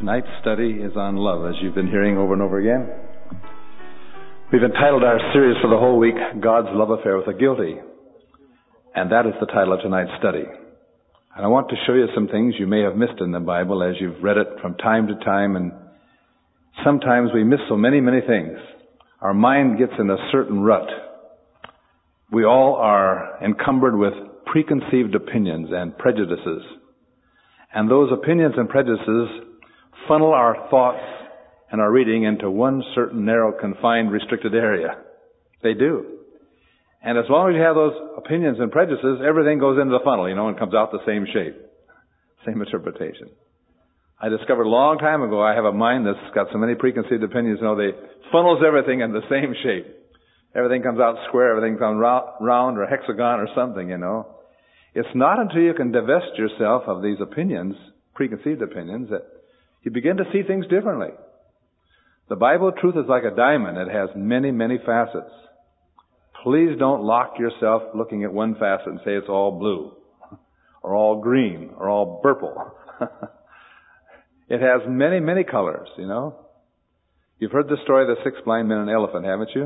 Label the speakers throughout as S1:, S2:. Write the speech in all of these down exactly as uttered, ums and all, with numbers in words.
S1: Tonight's study is on love, as you've been hearing over and over again. We've entitled our series for the whole week, God's Love Affair with the Guilty. And that is the title of tonight's study. And I want to show you some things you may have missed in the Bible as you've read it from time to time. And sometimes we miss so many, many things. Our mind gets in a certain rut. We all are encumbered with preconceived opinions and prejudices. And those opinions and prejudices funnel our thoughts and our reading into one certain narrow, confined, restricted area. They do. And as long as you have those opinions and prejudices, everything goes into the funnel, you know, and comes out the same shape, same interpretation. I discovered a long time ago I have a mind that's got so many preconceived opinions, you know, they funnels everything in the same shape. Everything comes out square, everything comes round or hexagon or something, you know. It's not until you can divest yourself of these opinions, preconceived opinions, that you begin to see things differently. The Bible truth is like a diamond. It has many, many facets. Please don't lock yourself looking at one facet and say it's all blue, or all green, or all purple. It has many, many colors, you know. You've heard the story of the six blind men and an elephant, haven't you?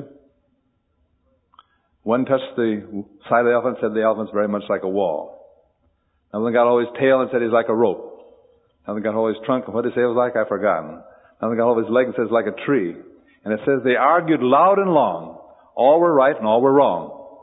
S1: One touched the side of the elephant and said the elephant's very much like a wall. Another one got all his tail and said he's like a rope. Another got hold of his trunk, and what did he say it was like? I've forgotten. Another got hold of his leg and says like a tree. And it says they argued loud and long. All were right and all were wrong.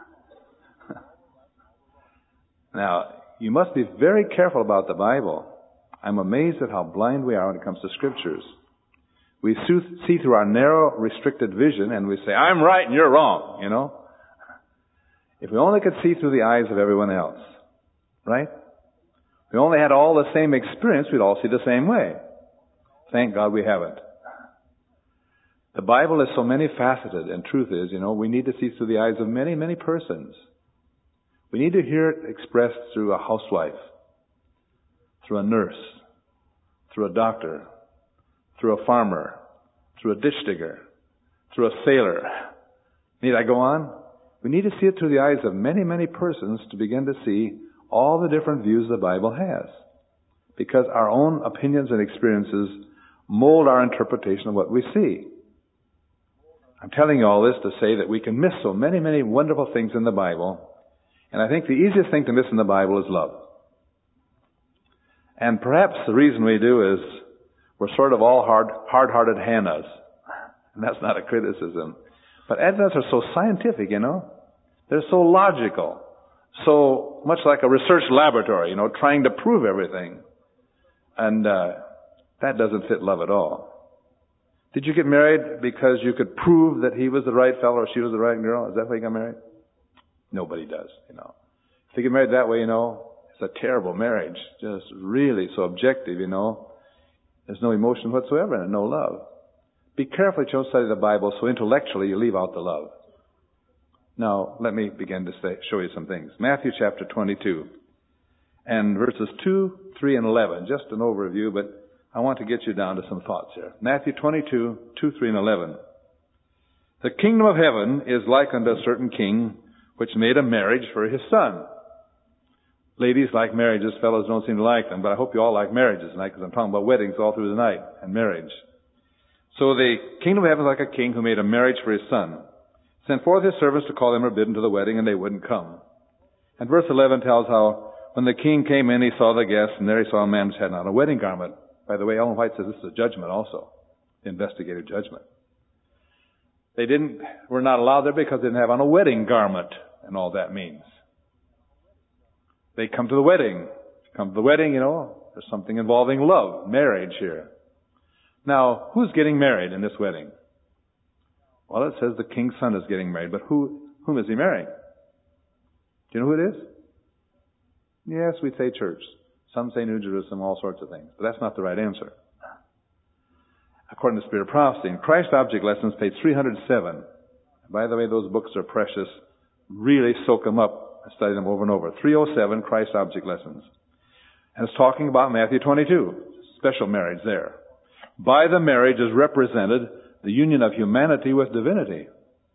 S1: Now, you must be very careful about the Bible. I'm amazed at how blind we are when it comes to scriptures. We see through our narrow, restricted vision, and we say, I'm right and you're wrong, you know. If we only could see through the eyes of everyone else, right? If we only had all the same experience, we'd all see the same way. Thank God we haven't. The Bible is so many faceted, and truth is, you know, we need to see through the eyes of many, many persons. We need to hear it expressed through a housewife, through a nurse, through a doctor, through a farmer, through a ditch digger, through a sailor. Need I go on? We need to see it through the eyes of many, many persons to begin to see all the different views the Bible has. Because our own opinions and experiences mold our interpretation of what we see. I'm telling you all this to say that we can miss so many, many wonderful things in the Bible. And I think the easiest thing to miss in the Bible is love. And perhaps the reason we do is we're sort of all hard, hard-hearted Hannahs. And that's not a criticism. But Adventists are so scientific, you know. They're so logical. So much like a research laboratory, you know, trying to prove everything. And uh, that doesn't fit love at all. Did you get married because you could prove that he was the right fellow or she was the right girl? Is that why you got married? Nobody does, you know. If you get married that way, you know, it's a terrible marriage. Just really so objective, you know. There's no emotion whatsoever and no love. Be careful that you don't study the Bible so intellectually you leave out the love. Now, let me begin to say, show you some things. Matthew chapter twenty-two and verses two, three, and eleven. Just an overview, but I want to get you down to some thoughts here. Matthew twenty-two, two, three, and eleven. The kingdom of heaven is like unto a certain king which made a marriage for his son. Ladies like marriages, fellows don't seem to like them, but I hope you all like marriages tonight because I'm talking about weddings all through the night and marriage. So the kingdom of heaven is like a king who made a marriage for his son. Sent forth his servants to call them forbidden to the wedding, and they wouldn't come. And verse eleven tells how when the king came in, he saw the guests, and there he saw a man who had not a wedding garment. By the way, Ellen White says this is a judgment also, investigative judgment. They didn't, were not allowed there because they didn't have on a wedding garment, and all that means. They come to the wedding. Come to the wedding, you know, there's something involving love, marriage here. Now, who's getting married in this wedding? Well, it says the king's son is getting married, but who, whom is he marrying? Do you know who it is? Yes, we say church. Some say New Jerusalem, all sorts of things. But that's not the right answer. According to Spirit of Prophecy, in Christ Object Lessons, page three hundred seven. By the way, those books are precious. Really soak them up and study them over and over. three oh seven, Christ Object Lessons. And it's talking about Matthew twenty-two. Special marriage there. By the marriage is represented the union of humanity with divinity.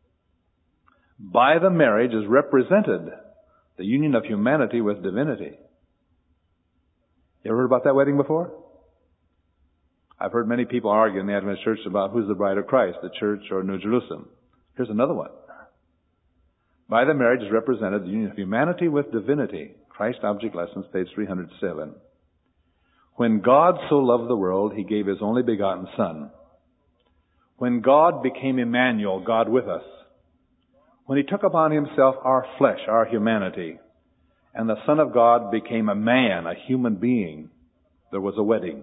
S1: By the marriage is represented the union of humanity with divinity. You ever heard about that wedding before? I've heard many people argue in the Adventist church about who's the bride of Christ, the church or New Jerusalem. Here's another one. By the marriage is represented the union of humanity with divinity. Christ Object Lessons, page three hundred seven. When God so loved the world, He gave His only begotten Son. When God became Emmanuel, God with us. When He took upon Himself our flesh, our humanity, and the Son of God became a man, a human being, there was a wedding.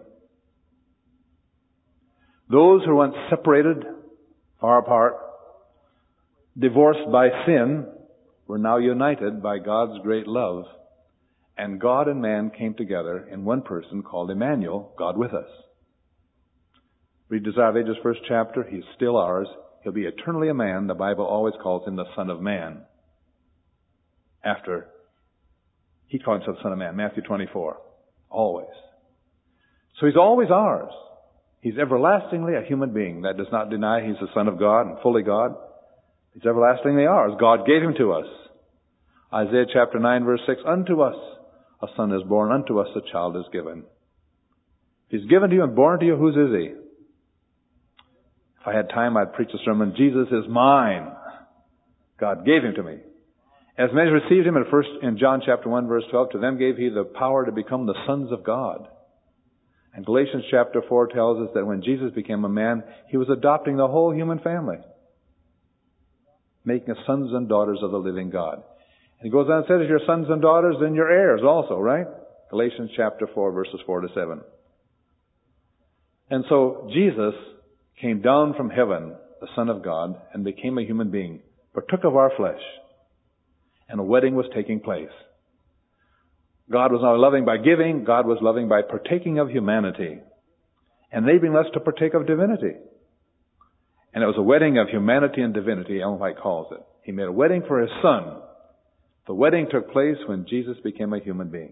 S1: Those who were once separated, far apart, divorced by sin, were now united by God's great love. And God and man came together in one person called Emmanuel, God with us. Read Desire of Ages, first chapter. He's still ours. He'll be eternally a man. The Bible always calls Him the Son of Man. After He called Himself Son of Man, Matthew twenty-four. Always. So He's always ours. He's everlastingly a human being. That does not deny He's the Son of God and fully God. He's everlastingly ours. God gave Him to us. Isaiah chapter nine, verse six, unto us a son is born, unto us a child is given. If He's given to you and born to you, whose is He? If I had time, I'd preach a sermon, Jesus is mine. God gave Him to me. As many as received Him in first in John chapter one, verse twelve, to them gave He the power to become the sons of God. And Galatians chapter four tells us that when Jesus became a man, He was adopting the whole human family, making us sons and daughters of the living God. And He goes on and says, if you're sons and daughters, then you're heirs also, right? Galatians chapter four, verses four to seven. And so Jesus came down from heaven, the Son of God, and became a human being, partook of our flesh, and a wedding was taking place. God was not loving by giving, God was loving by partaking of humanity, enabling us to partake of divinity. And it was a wedding of humanity and divinity, Ellen White calls it. He made a wedding for His Son. The wedding took place when Jesus became a human being.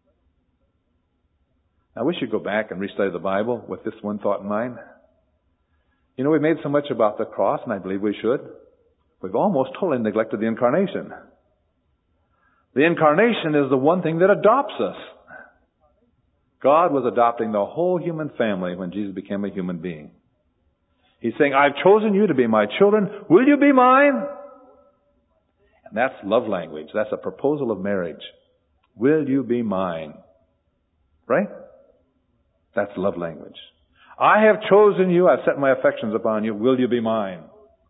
S1: Now we should go back and restudy the Bible with this one thought in mind. You know, we've made so much about the cross, and I believe we should. We've almost totally neglected the incarnation. The incarnation is the one thing that adopts us. God was adopting the whole human family when Jesus became a human being. He's saying, I've chosen you to be my children. Will you be mine? And that's love language. That's a proposal of marriage. Will you be mine? Right? That's love language. I have chosen you. I've set my affections upon you. Will you be mine?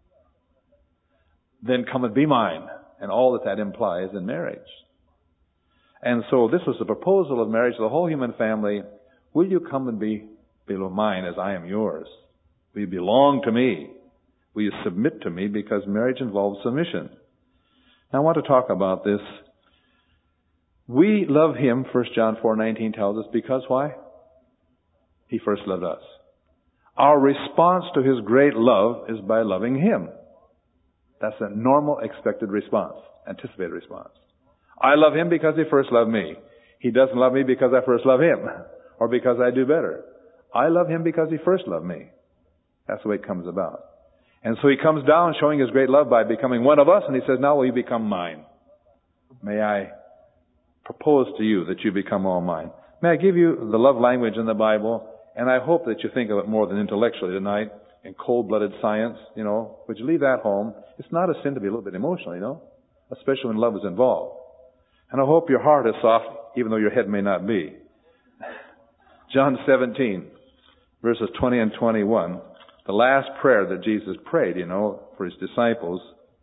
S1: Then come and be mine. And all that that implies in marriage. And so this was the proposal of marriage to the whole human family. Will you come and be below mine as I am yours? Will you belong to me? Will you submit to me? Because marriage involves submission. Now I want to talk about this. We love Him, First John four nineteen tells us, because why? He first loved us. Our response to His great love is by loving Him. That's a normal, expected response, anticipated response. I love Him because He first loved me. He doesn't love me because I first love Him, or because I do better. I love Him because He first loved me. That's the way it comes about. And so He comes down showing His great love by becoming one of us, and He says, now will you become mine? May I propose to you that you become all mine? May I give you the love language in the Bible, and I hope that you think of it more than intellectually tonight, in cold-blooded science, you know. Would you leave that home? It's not a sin to be a little bit emotional, you know, especially when love is involved. And I hope your heart is soft, even though your head may not be. John seventeen, verses twenty and twenty-one, the last prayer that Jesus prayed, you know, for His disciples.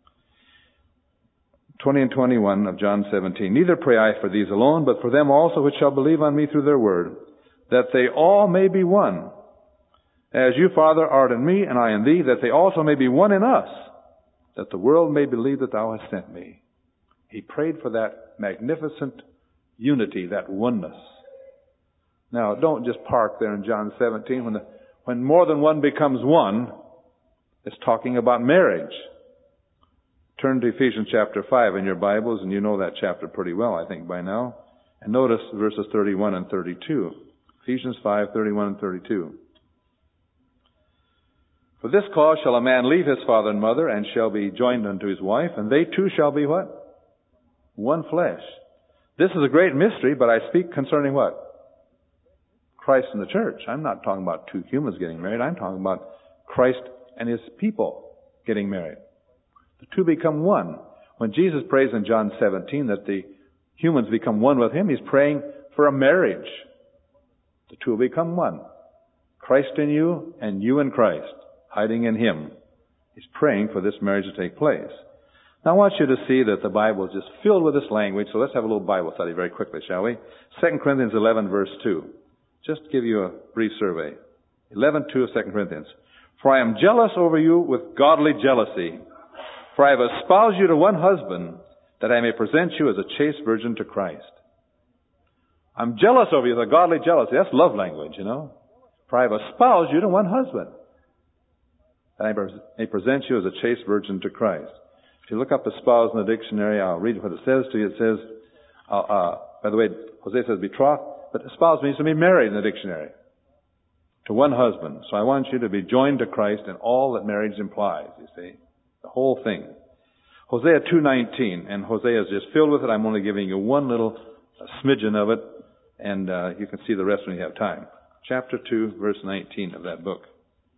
S1: twenty and twenty-one of John seventeen. Neither pray I for these alone, but for them also which shall believe on me through their word, that they all may be one. As you, Father, art in me, and I in thee, that they also may be one in us, that the world may believe that thou hast sent me. He prayed for that magnificent unity, that oneness. Now, don't just park there in John seventeen. When, the, when more than one becomes one, it's talking about marriage. Turn to Ephesians chapter five in your Bibles, and you know that chapter pretty well, I think, by now. And notice verses thirty-one and thirty-two. Ephesians five, thirty-one and thirty-two. For this cause shall a man leave his father and mother, and shall be joined unto his wife, and they two shall be what? One flesh. This is a great mystery, but I speak concerning what? Christ and the church. I'm not talking about two humans getting married. I'm talking about Christ and His people getting married. The two become one. When Jesus prays in John seventeen that the humans become one with Him, He's praying for a marriage. The two will become one. Christ in you and you in Christ, hiding in Him. He's praying for this marriage to take place. Now I want you to see that the Bible is just filled with this language, so let's have a little Bible study very quickly, shall we? Second Corinthians eleven, verse two. Just to give you a brief survey. eleven two of Second Corinthians. For I am jealous over you with godly jealousy. For I have espoused you to one husband, that I may present you as a chaste virgin to Christ. I'm jealous over you with a godly jealousy. That's love language, you know. For I have espoused you to one husband, that I may present you as a chaste virgin to Christ. If you look up espouse in the dictionary, I'll read what it says to you. It says, uh, uh, by the way, Hosea says betrothed, but espouse means to be married in the dictionary. To one husband. So I want you to be joined to Christ in all that marriage implies, you see. The whole thing. Hosea two nineteen, and Hosea is just filled with it. I'm only giving you one little smidgen of it, and uh, you can see the rest when you have time. Chapter two, verse nineteen of that book.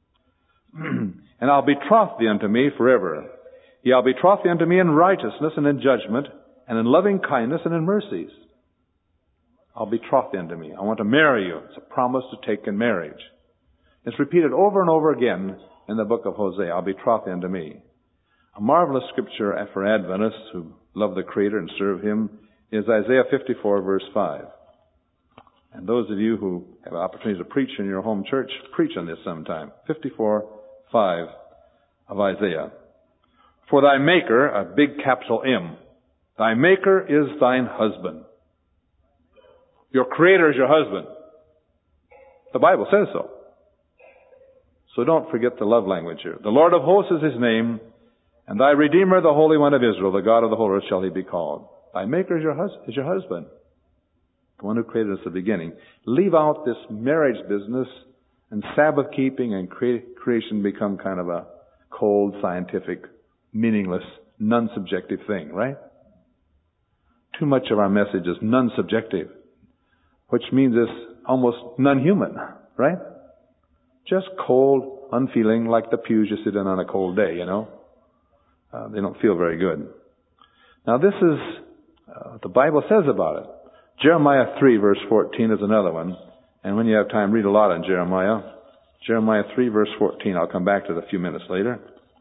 S1: And I'll betroth thee unto me forever. Yea, I'll betroth thee unto me in righteousness and in judgment, and in loving kindness and in mercies. I'll betroth thee unto me. I want to marry you. It's a promise to take in marriage. It's repeated over and over again in the book of Hosea. I'll betroth thee unto me. A marvelous scripture for Adventists who love the Creator and serve Him is Isaiah fifty-four, verse five. And those of you who have an opportunity to preach in your home church, preach on this sometime. fifty-four, five of Isaiah. For thy Maker, a big capital M, thy Maker is thine husband. Your Creator is your husband. The Bible says so. So don't forget the love language here. The Lord of hosts is His name, and thy Redeemer, the Holy One of Israel, the God of the whole earth shall He be called. Thy Maker is your, hus- is your husband. The one who created us at the beginning. Leave out this marriage business, and Sabbath keeping and cre- creation become kind of a cold, scientific, meaningless, non-subjective thing, right? Too much of our message is non-subjective, which means it's almost non-human, right? Just cold, unfeeling, like the pews you sit in on a cold day, you know. Uh, they don't feel very good. Now this is uh, what the Bible says about it. Jeremiah three, verse fourteen is another one. And when you have time, read a lot on Jeremiah. Jeremiah three, verse fourteen. I'll come back to it a few minutes later.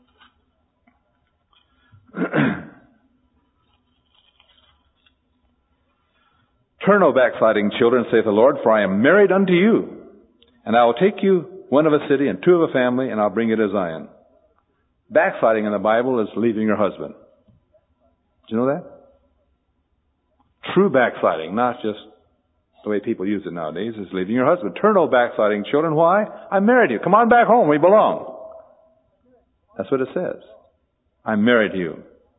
S1: Turn, O backsliding children, saith the Lord, for I am married unto you. And I will take you one of a city and two of a family, and I'll bring you to Zion. Backsliding in the Bible is leaving your husband. Do you know that? True backsliding, not just the way people use it nowadays, is leaving your husband. Turn, O backsliding children. Why? I married you. Come on back home. We belong. That's what it says. I'm married to you.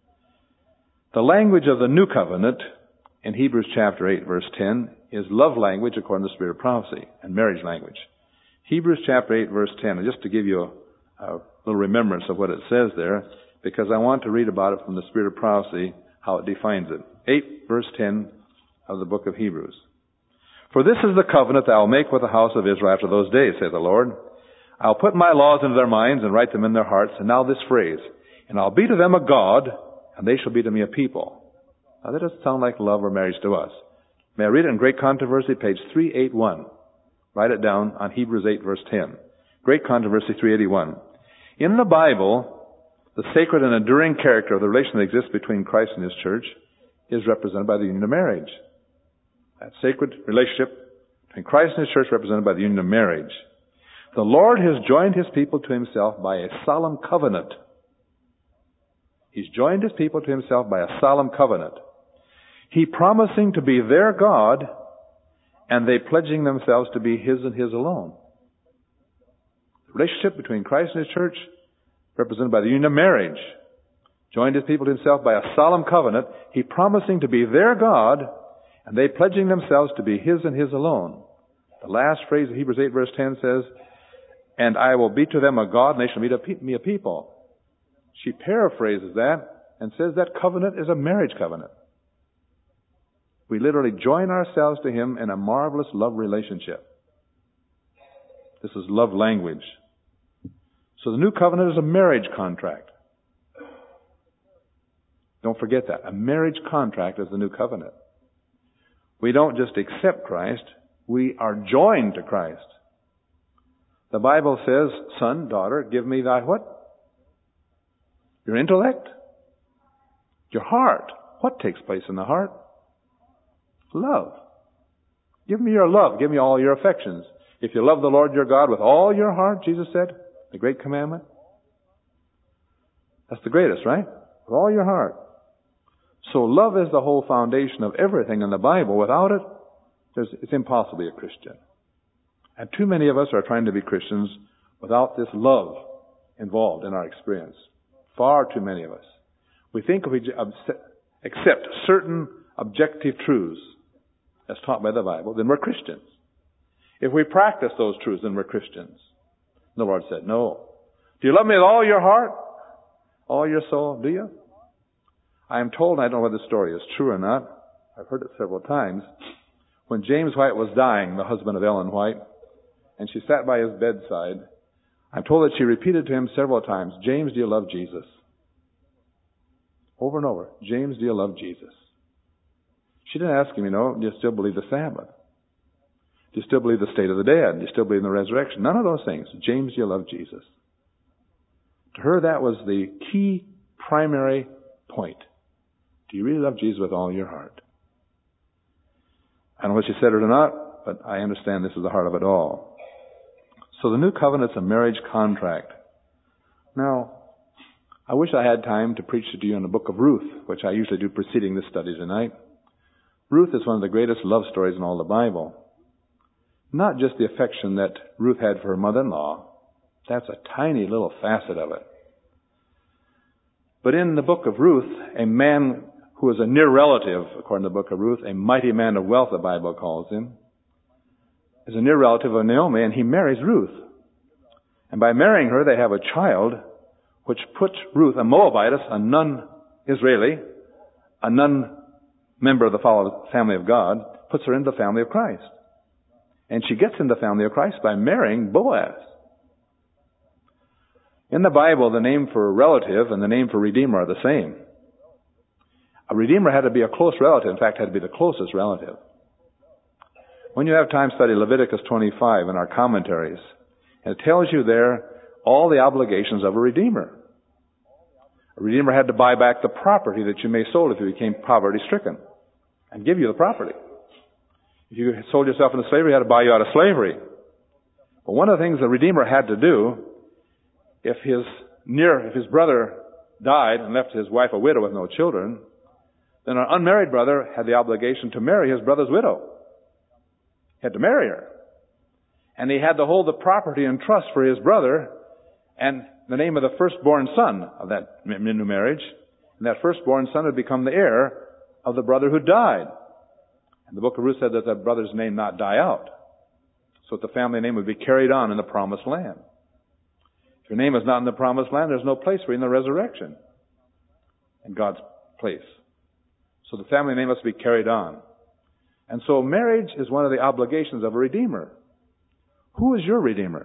S1: The language of the new covenant in Hebrews chapter eight, verse ten, is love language according to the Spirit of prophecy, and marriage language. Hebrews chapter eight, verse ten, and just to give you a, a little remembrance of what it says there, because I want to read about it from the Spirit of prophecy, how it defines it. eight, verse ten of the book of Hebrews. For this is the covenant that I will make with the house of Israel after those days, saith the Lord. I'll put my laws into their minds and write them in their hearts. And now this phrase, and I'll be to them a God, and they shall be to me a people. Now that doesn't sound like love or marriage to us. May I read it in Great Controversy, page three eighty-one. Write it down on Hebrews eight, verse ten. Great Controversy three eighty-one. In the Bible, the sacred and enduring character of the relation that exists between Christ and His church is represented by the union of marriage. That sacred relationship between Christ and His church represented by the union of marriage. The Lord has joined His people to Himself by a solemn covenant. He's joined His people to Himself by a solemn covenant. He promising to be their God, and they pledging themselves to be His and His alone. The relationship between Christ and His church, represented by the union of marriage, joined His people to Himself by a solemn covenant. He promising to be their God, and they pledging themselves to be His and His alone. The last phrase of Hebrews eight, verse ten says, and I will be to them a God, and they shall be to me a people. She paraphrases that and says that covenant is a marriage covenant. We literally join ourselves to Him in a marvelous love relationship. This is love language. So the new covenant is a marriage contract. Don't forget that. A marriage contract is the new covenant. We don't just accept Christ. We are joined to Christ. The Bible says, son, daughter, give me thy what? Your intellect? Your heart. What takes place in the heart? Love. Give me your love. Give me all your affections. If you love the Lord your God with all your heart, Jesus said, the great commandment. That's the greatest, right? With all your heart. So love is the whole foundation of everything in the Bible. Without it, there's, it's impossible to be a Christian. And too many of us are trying to be Christians without this love involved in our experience. Far too many of us. We think if we accept certain objective truths as taught by the Bible, then we're Christians. If we practice those truths, then we're Christians. The Lord said, no. Do you love me with all your heart? All your soul? Do you? I am told, I don't know whether the story is true or not. I've heard it several times. When James White was dying, the husband of Ellen White, and she sat by his bedside, I'm told that she repeated to him several times, James, do you love Jesus? Over and over. James, do you love Jesus? She didn't ask him, you know, do you still believe the Sabbath? Do you still believe the state of the dead? Do you still believe in the resurrection? None of those things. James, do you love Jesus? To her, that was the key primary point. Do you really love Jesus with all your heart? I don't know if she said it or not, but I understand this is the heart of it all. So the new covenant's a marriage contract. Now, I wish I had time to preach to you in the book of Ruth, which I usually do preceding this study tonight. Ruth is one of the greatest love stories in all the Bible. Not just the affection that Ruth had for her mother-in-law. That's a tiny little facet of it. But in the book of Ruth, a man who is a near relative, according to the book of Ruth, a mighty man of wealth, the Bible calls him, is a near relative of Naomi, and he marries Ruth. And by marrying her, they have a child, which puts Ruth, a Moabitess, a non-Israeli, a non-member of the family of God, puts her into the family of Christ. And she gets into the family of Christ by marrying Boaz. In the Bible, the name for relative and the name for redeemer are the same. A redeemer had to be a close relative. In fact, had to be the closest relative. When you have time, study Leviticus twenty-five in our commentaries. And it tells you there all the obligations of a redeemer. A redeemer had to buy back the property that you may have sold if you became poverty-stricken and give you the property. If you sold yourself into slavery, he had to buy you out of slavery. But one of the things the redeemer had to do, if his near, if his brother died and left his wife a widow with no children, then an unmarried brother had the obligation to marry his brother's widow. He had to marry her. And he had to hold the property in trust for his brother and the name of the firstborn son of that new marriage. And that firstborn son had become the heir of the brother who died. And the book of Ruth said that that brother's name not die out, so that the family name would be carried on in the promised land. If your name is not in the promised land, there's no place for you in the resurrection, in God's place. So the family name must be carried on. And so marriage is one of the obligations of a redeemer. Who is your redeemer?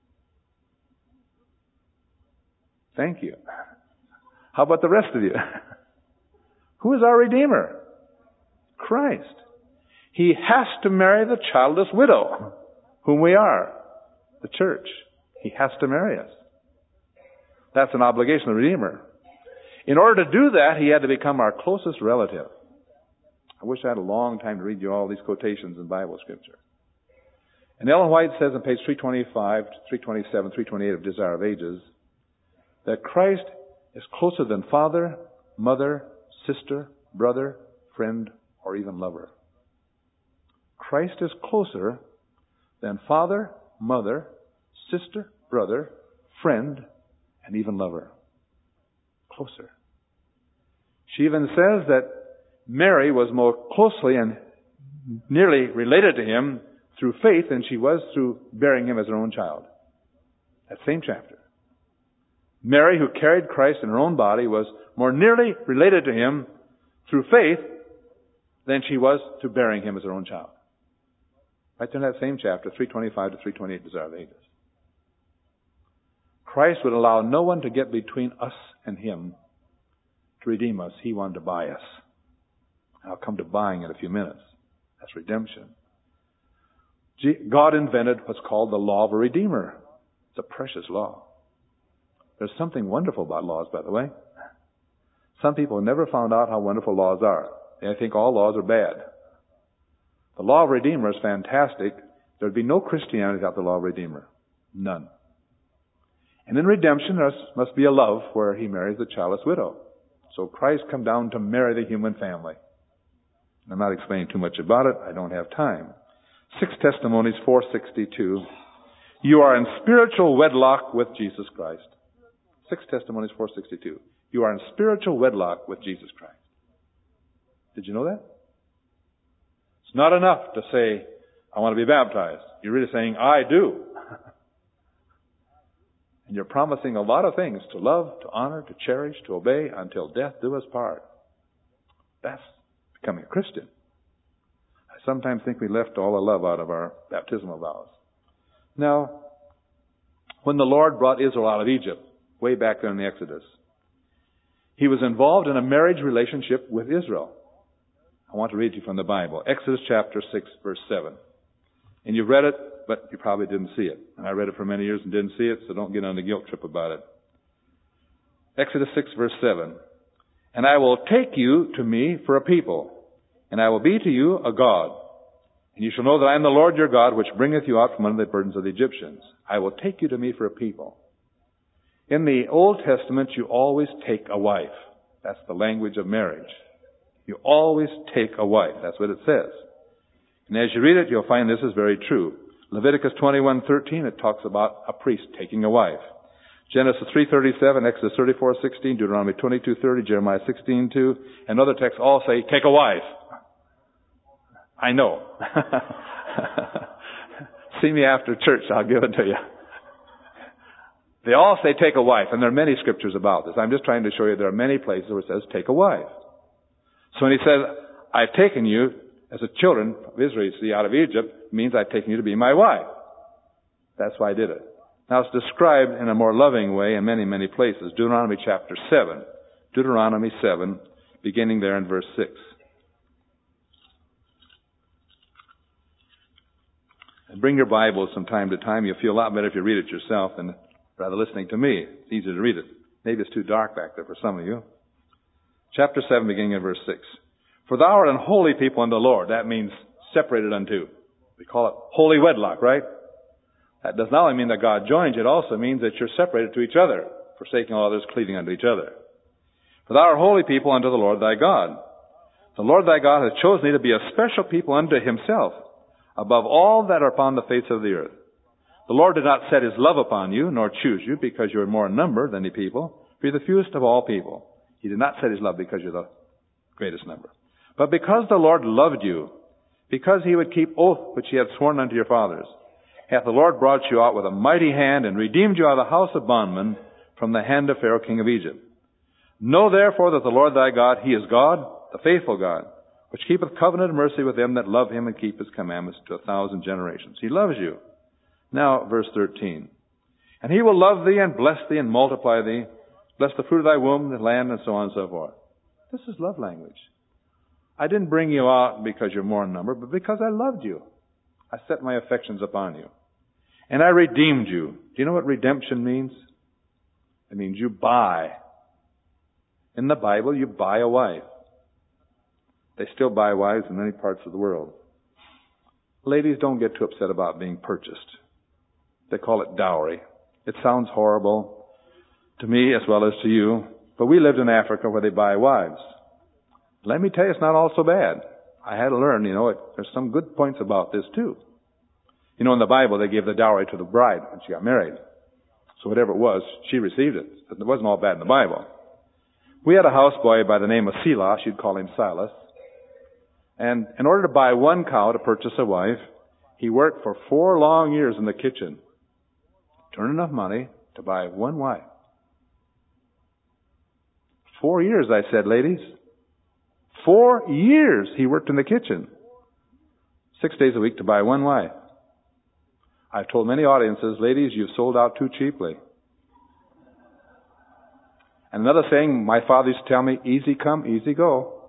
S1: Thank you. How about the rest of you? Who is our redeemer? Christ. He has to marry the childless widow, whom we are, the church. He has to marry us. That's an obligation of the Redeemer. In order to do that, he had to become our closest relative. I wish I had a long time to read you all these quotations in Bible Scripture. And Ellen White says on page three twenty-five, three twenty-seven, three twenty-eight of Desire of Ages, that Christ is closer than father, mother, sister, brother, friend, or even lover. Christ is closer than father, mother, sister, brother, friend, and even lover. Closer. She even says that Mary was more closely and nearly related to him through faith than she was through bearing him as her own child. That same chapter. Mary, who carried Christ in her own body, was more nearly related to him through faith than she was through bearing him as her own child. Right there in that same chapter, three twenty-five to three twenty-eight, Desire of Ages. Christ would allow no one to get between us and Him to redeem us. He wanted to buy us. I'll come to buying in a few minutes. That's redemption. God invented what's called the law of a redeemer. It's a precious law. There's something wonderful about laws, by the way. Some people have never found out how wonderful laws are. They think all laws are bad. The law of Redeemer is fantastic. There'd be no Christianity without the law of Redeemer. None. And in redemption, there must be a love where He marries the childless widow. So Christ come down to marry the human family. I'm not explaining too much about it. I don't have time. Six Testimonies, four sixty-two. You are in spiritual wedlock with Jesus Christ. Six Testimonies, four sixty-two. You are in spiritual wedlock with Jesus Christ. Did you know that? It's not enough to say, I want to be baptized. You're really saying, I do. And you're promising a lot of things, to love, to honor, to cherish, to obey, until death do us part. That's becoming a Christian. I sometimes think we left all the love out of our baptismal vows. Now, when the Lord brought Israel out of Egypt, way back there in the Exodus, He was involved in a marriage relationship with Israel. I want to read to you from the Bible. Exodus chapter six, verse seven. And you've read it, but you probably didn't see it. And I read it for many years and didn't see it, so don't get on the guilt trip about it. Exodus six, verse seven. And I will take you to me for a people, and I will be to you a God. And you shall know that I am the Lord your God, which bringeth you out from under the burdens of the Egyptians. I will take you to me for a people. In the Old Testament, you always take a wife. That's the language of marriage. You always take a wife. That's what it says. And as you read it, you'll find this is very true. Leviticus twenty-one thirteen, it talks about a priest taking a wife. Genesis three thirty-seven, Exodus thirty-four sixteen, Deuteronomy twenty-two thirty, Jeremiah sixteen two, and other texts all say, take a wife. I know. See me after church, I'll give it to you. They all say take a wife, and there are many scriptures about this. I'm just trying to show you there are many places where it says take a wife. So when He says, I've taken you as a children of Israel, see, out of Egypt, it means I've taken you to be my wife. That's why I did it. Now it's described in a more loving way in many, many places. Deuteronomy chapter seven. Deuteronomy seven, beginning there in verse six. And bring your Bibles from time to time. You'll feel a lot better if you read it yourself than rather listening to me. It's easier to read it. Maybe it's too dark back there for some of you. Chapter seven, beginning in verse six. For thou art an holy people unto the Lord. That means separated unto. We call it holy wedlock, right? That does not only mean that God joins you, it also means that you're separated to each other, forsaking all others, cleaving unto each other. For thou art holy people unto the Lord thy God. The Lord thy God hath chosen thee to be a special people unto Himself, above all that are upon the face of the earth. The Lord did not set His love upon you, nor choose you, because you are more in number than the people, for you're the fewest of all people. He did not set His love because you're the greatest number. But because the Lord loved you, because He would keep oath which He had sworn unto your fathers, hath the Lord brought you out with a mighty hand, and redeemed you out of the house of bondmen from the hand of Pharaoh king of Egypt. Know therefore that the Lord thy God, He is God, the faithful God, which keepeth covenant and mercy with them that love Him and keep His commandments to a thousand generations. He loves you. Now, verse thirteen. And He will love thee and bless thee and multiply thee, bless the fruit of thy womb, the land, and so on and so forth. This is love language. I didn't bring you out because you're more in number, but because I loved you. I set my affections upon you. And I redeemed you. Do you know what redemption means? It means you buy. In the Bible, you buy a wife. They still buy wives in many parts of the world. Ladies, don't get too upset about being purchased. They call it dowry. It sounds horrible to me as well as to you, but we lived in Africa where they buy wives. Let me tell you, it's not all so bad. I had to learn, you know, it, there's some good points about this too. You know, in the Bible, they gave the dowry to the bride when she got married. So whatever it was, she received it. It wasn't all bad in the Bible. We had a houseboy by the name of Silas. You'd call him Silas. And in order to buy one cow to purchase a wife, he worked for four long years in the kitchen to earn enough money to buy one wife. Four years, I said, ladies. Four years he worked in the kitchen. Six days a week to buy one wife. I've told many audiences, ladies, you've sold out too cheaply. And another saying my father used to tell me, easy come, easy go.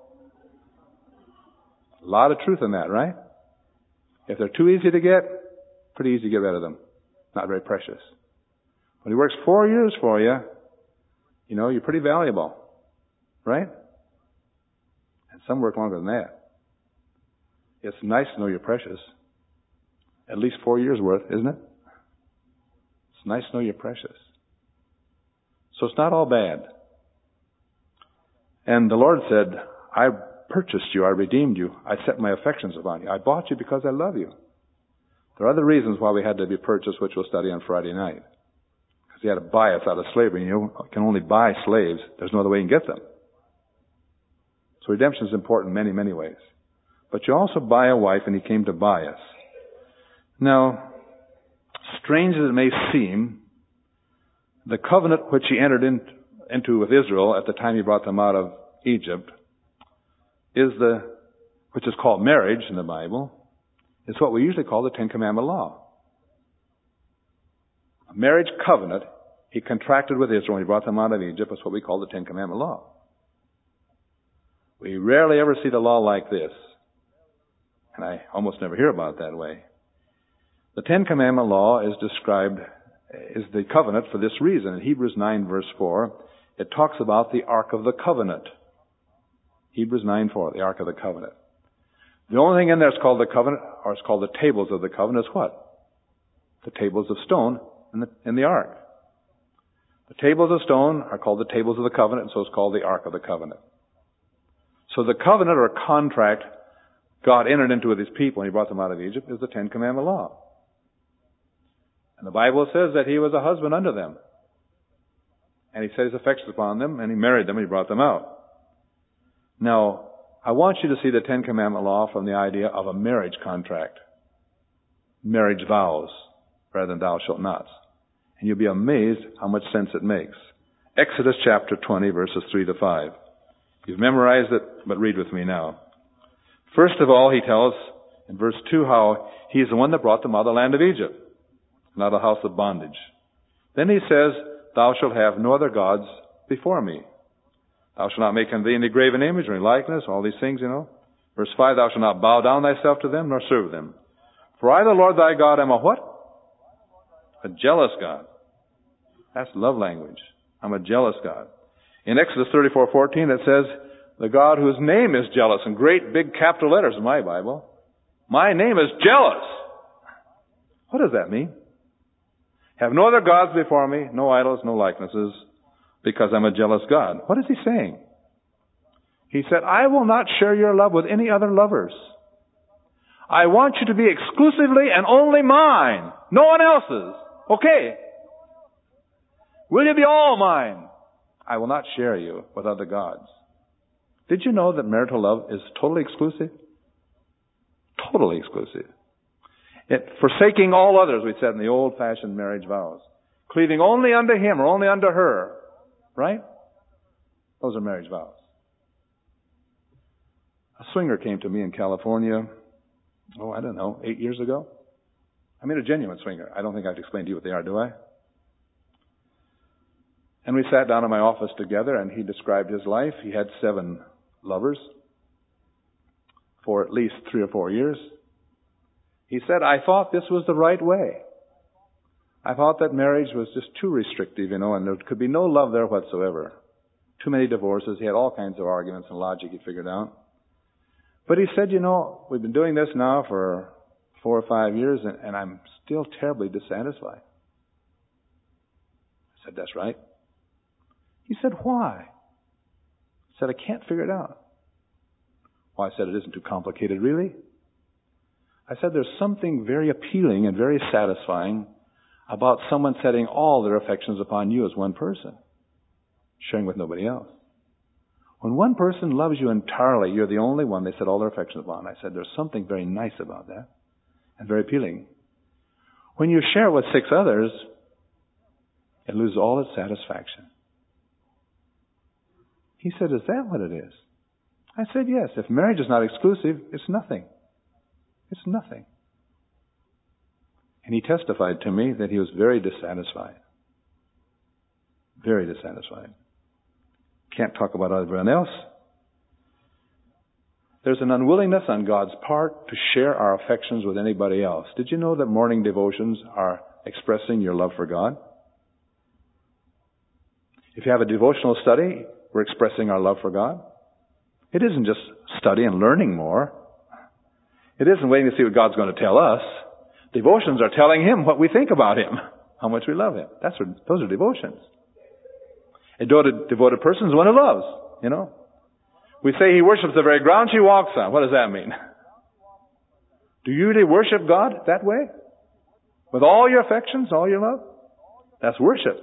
S1: A lot of truth in that, right? If they're too easy to get, pretty easy to get rid of them. Not very precious. When he works four years for you, you know, you're pretty valuable. Right? And some work longer than that. It's nice to know you're precious. At least four years worth, isn't it? It's nice to know you're precious. So it's not all bad. And the Lord said, I purchased you, I redeemed you, I set my affections upon you. I bought you because I love you. There are other reasons why we had to be purchased, which we'll study on Friday night. Because he had to buy us out of slavery. You can only buy slaves. There's no other way you can get them. So redemption is important in many, many ways. But you also buy a wife, and he came to buy us. Now, strange as it may seem, the covenant which he entered in, into with Israel at the time he brought them out of Egypt is the, which is called marriage in the Bible, is what we usually call the Ten Commandment law. A marriage covenant he contracted with Israel when he brought them out of Egypt is what we call the Ten Commandment law. We rarely ever see the law like this. And I almost never hear about it that way. The Ten Commandment law is described, is the covenant for this reason. In Hebrews nine verse four, it talks about the Ark of the Covenant. Hebrews nine four, the Ark of the Covenant. The only thing in there is called the covenant, or it's called the tables of the covenant, is what? The tables of stone in the, in the Ark. The tables of stone are called the tables of the covenant, and so it's called the Ark of the Covenant. So the covenant or contract God entered into with his people when he brought them out of Egypt is the Ten Commandment law. And the Bible says that he was a husband unto them. And he set his affections upon them, and he married them, and he brought them out. Now, I want you to see the Ten Commandment law from the idea of a marriage contract. Marriage vows, rather than thou shalt nots. And you'll be amazed how much sense it makes. Exodus chapter twenty, verses three to five. You've memorized it, but read with me now. First of all, he tells in verse two how he's the one that brought them out of the land of Egypt, not a house of bondage. Then he says, thou shalt have no other gods before me. Thou shalt not make unto thee any graven image or any likeness, all these things, you know. Verse five, thou shalt not bow down thyself to them, nor serve them. For I, the Lord thy God, am a what? A jealous God. That's love language. I'm a jealous God. In Exodus thirty-four fourteen, it says, the God whose name is jealous, in great big capital letters in my Bible. My name is jealous. What does that mean? Have no other gods before me, no idols, no likenesses, because I'm a jealous God. What is he saying? He said, I will not share your love with any other lovers. I want you to be exclusively and only mine. No one else's. Okay. Will you be all mine? I will not share you with other gods. Did you know that marital love is totally exclusive? Totally exclusive. It, forsaking all others, we said in the old-fashioned marriage vows. Cleaving only unto him or only unto her. Right? Those are marriage vows. A swinger came to me in California, oh, I don't know, eight years ago. I mean a genuine swinger. I don't think I have to explain to you what they are, do I? And we sat down in my office together, and he described his life. He had seven lovers for at least three or four years. He said, I thought this was the right way. I thought that marriage was just too restrictive, you know, and there could be no love there whatsoever. Too many divorces. He had all kinds of arguments and logic he figured out. But he said, you know, we've been doing this now for four or five years, and, and I'm still terribly dissatisfied. I said, that's right. He said, why? He said, I can't figure it out. Well, I said, it isn't too complicated, really. I said, there's something very appealing and very satisfying about someone setting all their affections upon you as one person, sharing with nobody else. When one person loves you entirely, you're the only one they set all their affections upon. I said, there's something very nice about that and very appealing. When you share with six others, it loses all its satisfaction. He said, is that what it is? I said, yes. If marriage is not exclusive, it's nothing. It's nothing. And he testified to me that he was very dissatisfied. Very dissatisfied. Can't talk about everyone else. There's an unwillingness on God's part to share our affections with anybody else. Did you know that morning devotions are expressing your love for God? If you have a devotional study, we're expressing our love for God. It isn't just study and learning more. It isn't waiting to see what God's going to tell us. Devotions are telling Him what we think about Him, how much we love Him. That's what, those are devotions. A devoted, devoted person is one who loves, you know. We say he worships the very ground she walks on. What does that mean? Do you really worship God that way? With all your affections, all your love? That's worship.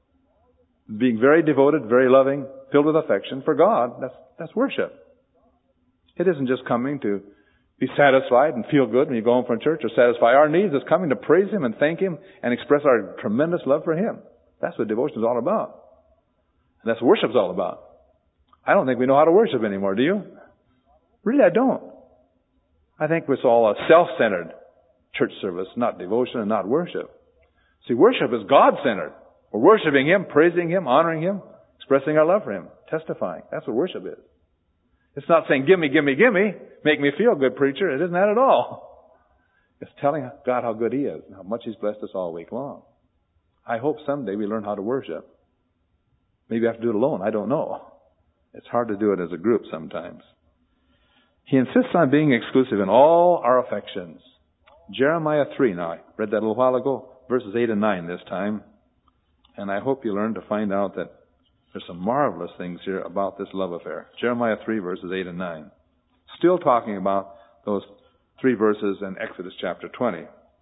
S1: Being very devoted, very loving, filled with affection for God, that's, that's worship. It isn't just coming to be satisfied and feel good when you go home from church or satisfy our needs. It's coming to praise Him and thank Him and express our tremendous love for Him. That's what devotion is all about. And that's what worship's all about. I don't think we know how to worship anymore, do you? Really, I don't. I think it's all a self-centered church service, not devotion and not worship. See, worship is God-centered. We're worshiping Him, praising Him, honoring Him, expressing our love for Him, testifying. That's what worship is. It's not saying, give me, give me, give me, make me feel good, preacher. It isn't that at all. It's telling God how good He is and how much He's blessed us all week long. I hope someday we learn how to worship. Maybe I have to do it alone. I don't know. It's hard to do it as a group sometimes. He insists on being exclusive in all our affections. Jeremiah three, now I read that a little while ago, verses eight and nine this time. And I hope you learn to find out that there's some marvelous things here about this love affair. Jeremiah three, verses eight and nine. Still talking about those three verses in Exodus chapter twenty.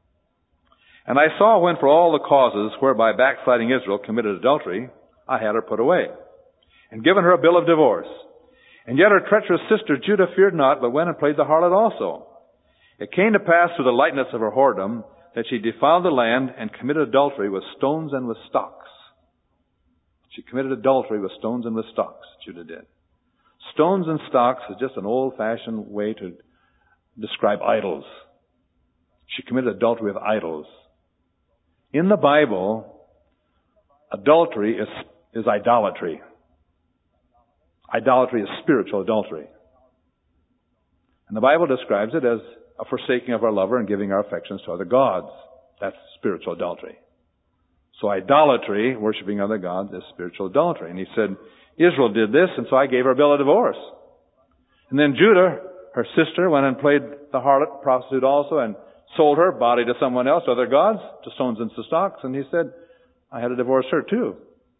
S1: And I saw when for all the causes whereby backsliding Israel committed adultery, I had her put away, and given her a bill of divorce. And yet her treacherous sister Judah feared not, but went and played the harlot also. It came to pass through the lightness of her whoredom that she defiled the land and committed adultery with stones and with stocks. She committed adultery with stones and with stocks, Judah did. Stones and stocks is just an old-fashioned way to describe idols. She committed adultery with idols. In the Bible, adultery is, is idolatry. Idolatry is spiritual adultery. And the Bible describes it as a forsaking of our lover and giving our affections to other gods. That's spiritual adultery. So idolatry, worshiping other gods, is spiritual adultery. And he said, Israel did this, and so I gave her a bill of divorce. And then Judah, her sister, went and played the harlot, prostitute also, and sold her body to someone else, to other gods, to stones and to stocks. And he said, I had to divorce her too.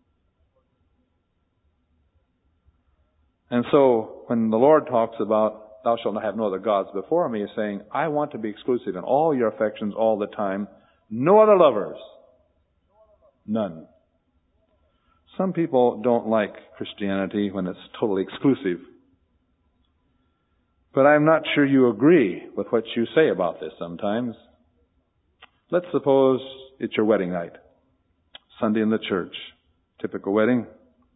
S1: And so when the Lord talks about, thou shalt not have no other gods before me, he's saying, I want to be exclusive in all your affections all the time. No other lovers. None. Some people don't like Christianity when it's totally exclusive. But I'm not sure you agree with what you say about this sometimes. Let's suppose it's your wedding night. Sunday in the church. Typical wedding.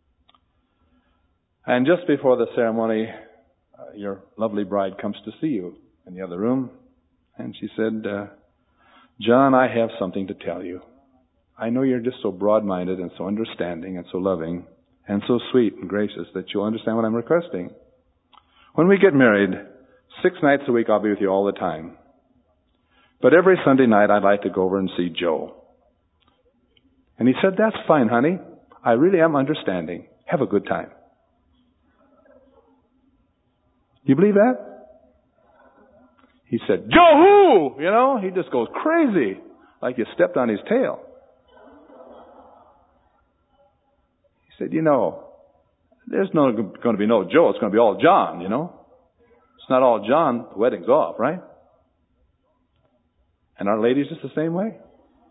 S1: And just before the ceremony, uh, your lovely bride comes to see you in the other room. And she said, uh, John, I have something to tell you. I know you're just so broad-minded and so understanding and so loving and so sweet and gracious that you'll understand what I'm requesting. When we get married, six nights a week I'll be with you all the time. But every Sunday night I'd like to go over and see Joe. And he said, that's fine, honey. I really am understanding. Have a good time. You believe that? He said, Joe who? You know, he just goes crazy, like you stepped on his tail. He said, you know, there's no going to be no Joe. It's going to be all John, you know. It's not all John. The wedding's off, right? And aren't ladies just the same way?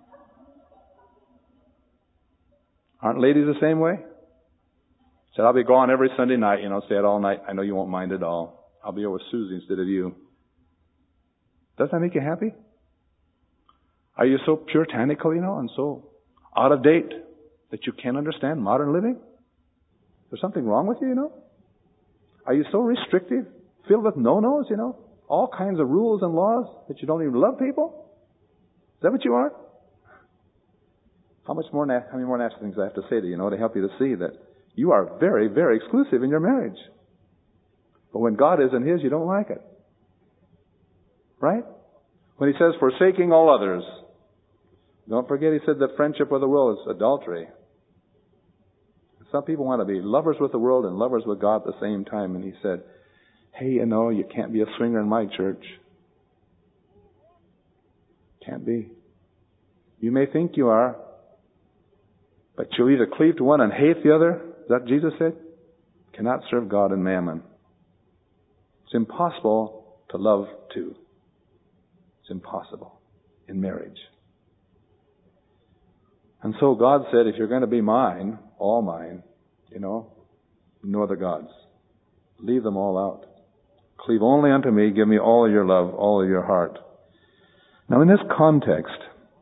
S1: Aren't ladies the same way? Said, I'll be gone every Sunday night, you know, stay out all night. I know you won't mind at all. I'll be over with Susie instead of you. Doesn't that make you happy? Are you so puritanical, you know, and so out of date that you can't understand modern living? There's something wrong with you, you know? Are you so restrictive, filled with no-nos, you know? all kinds of rules and laws that you don't even love people? Is that what you are? How much more, na- how many more nasty things I have to say to you, you know, to help you to see that you are very, very exclusive in your marriage. But when God is in His, you don't like it. Right? When He says, forsaking all others, don't forget He said that friendship with the world is adultery. Some people want to be lovers with the world and lovers with God at the same time. And He said, hey, you know, you can't be a swinger in my church. Can't be. You may think you are, but you'll either cleave to one and hate the other. Is that what Jesus said? Cannot serve God and mammon. It's impossible to love two. It's impossible in marriage. And so God said, if you're going to be mine, all mine, you know, no other gods. Leave them all out. Cleave only unto me. Give me all of your love, all of your heart. Now in this context,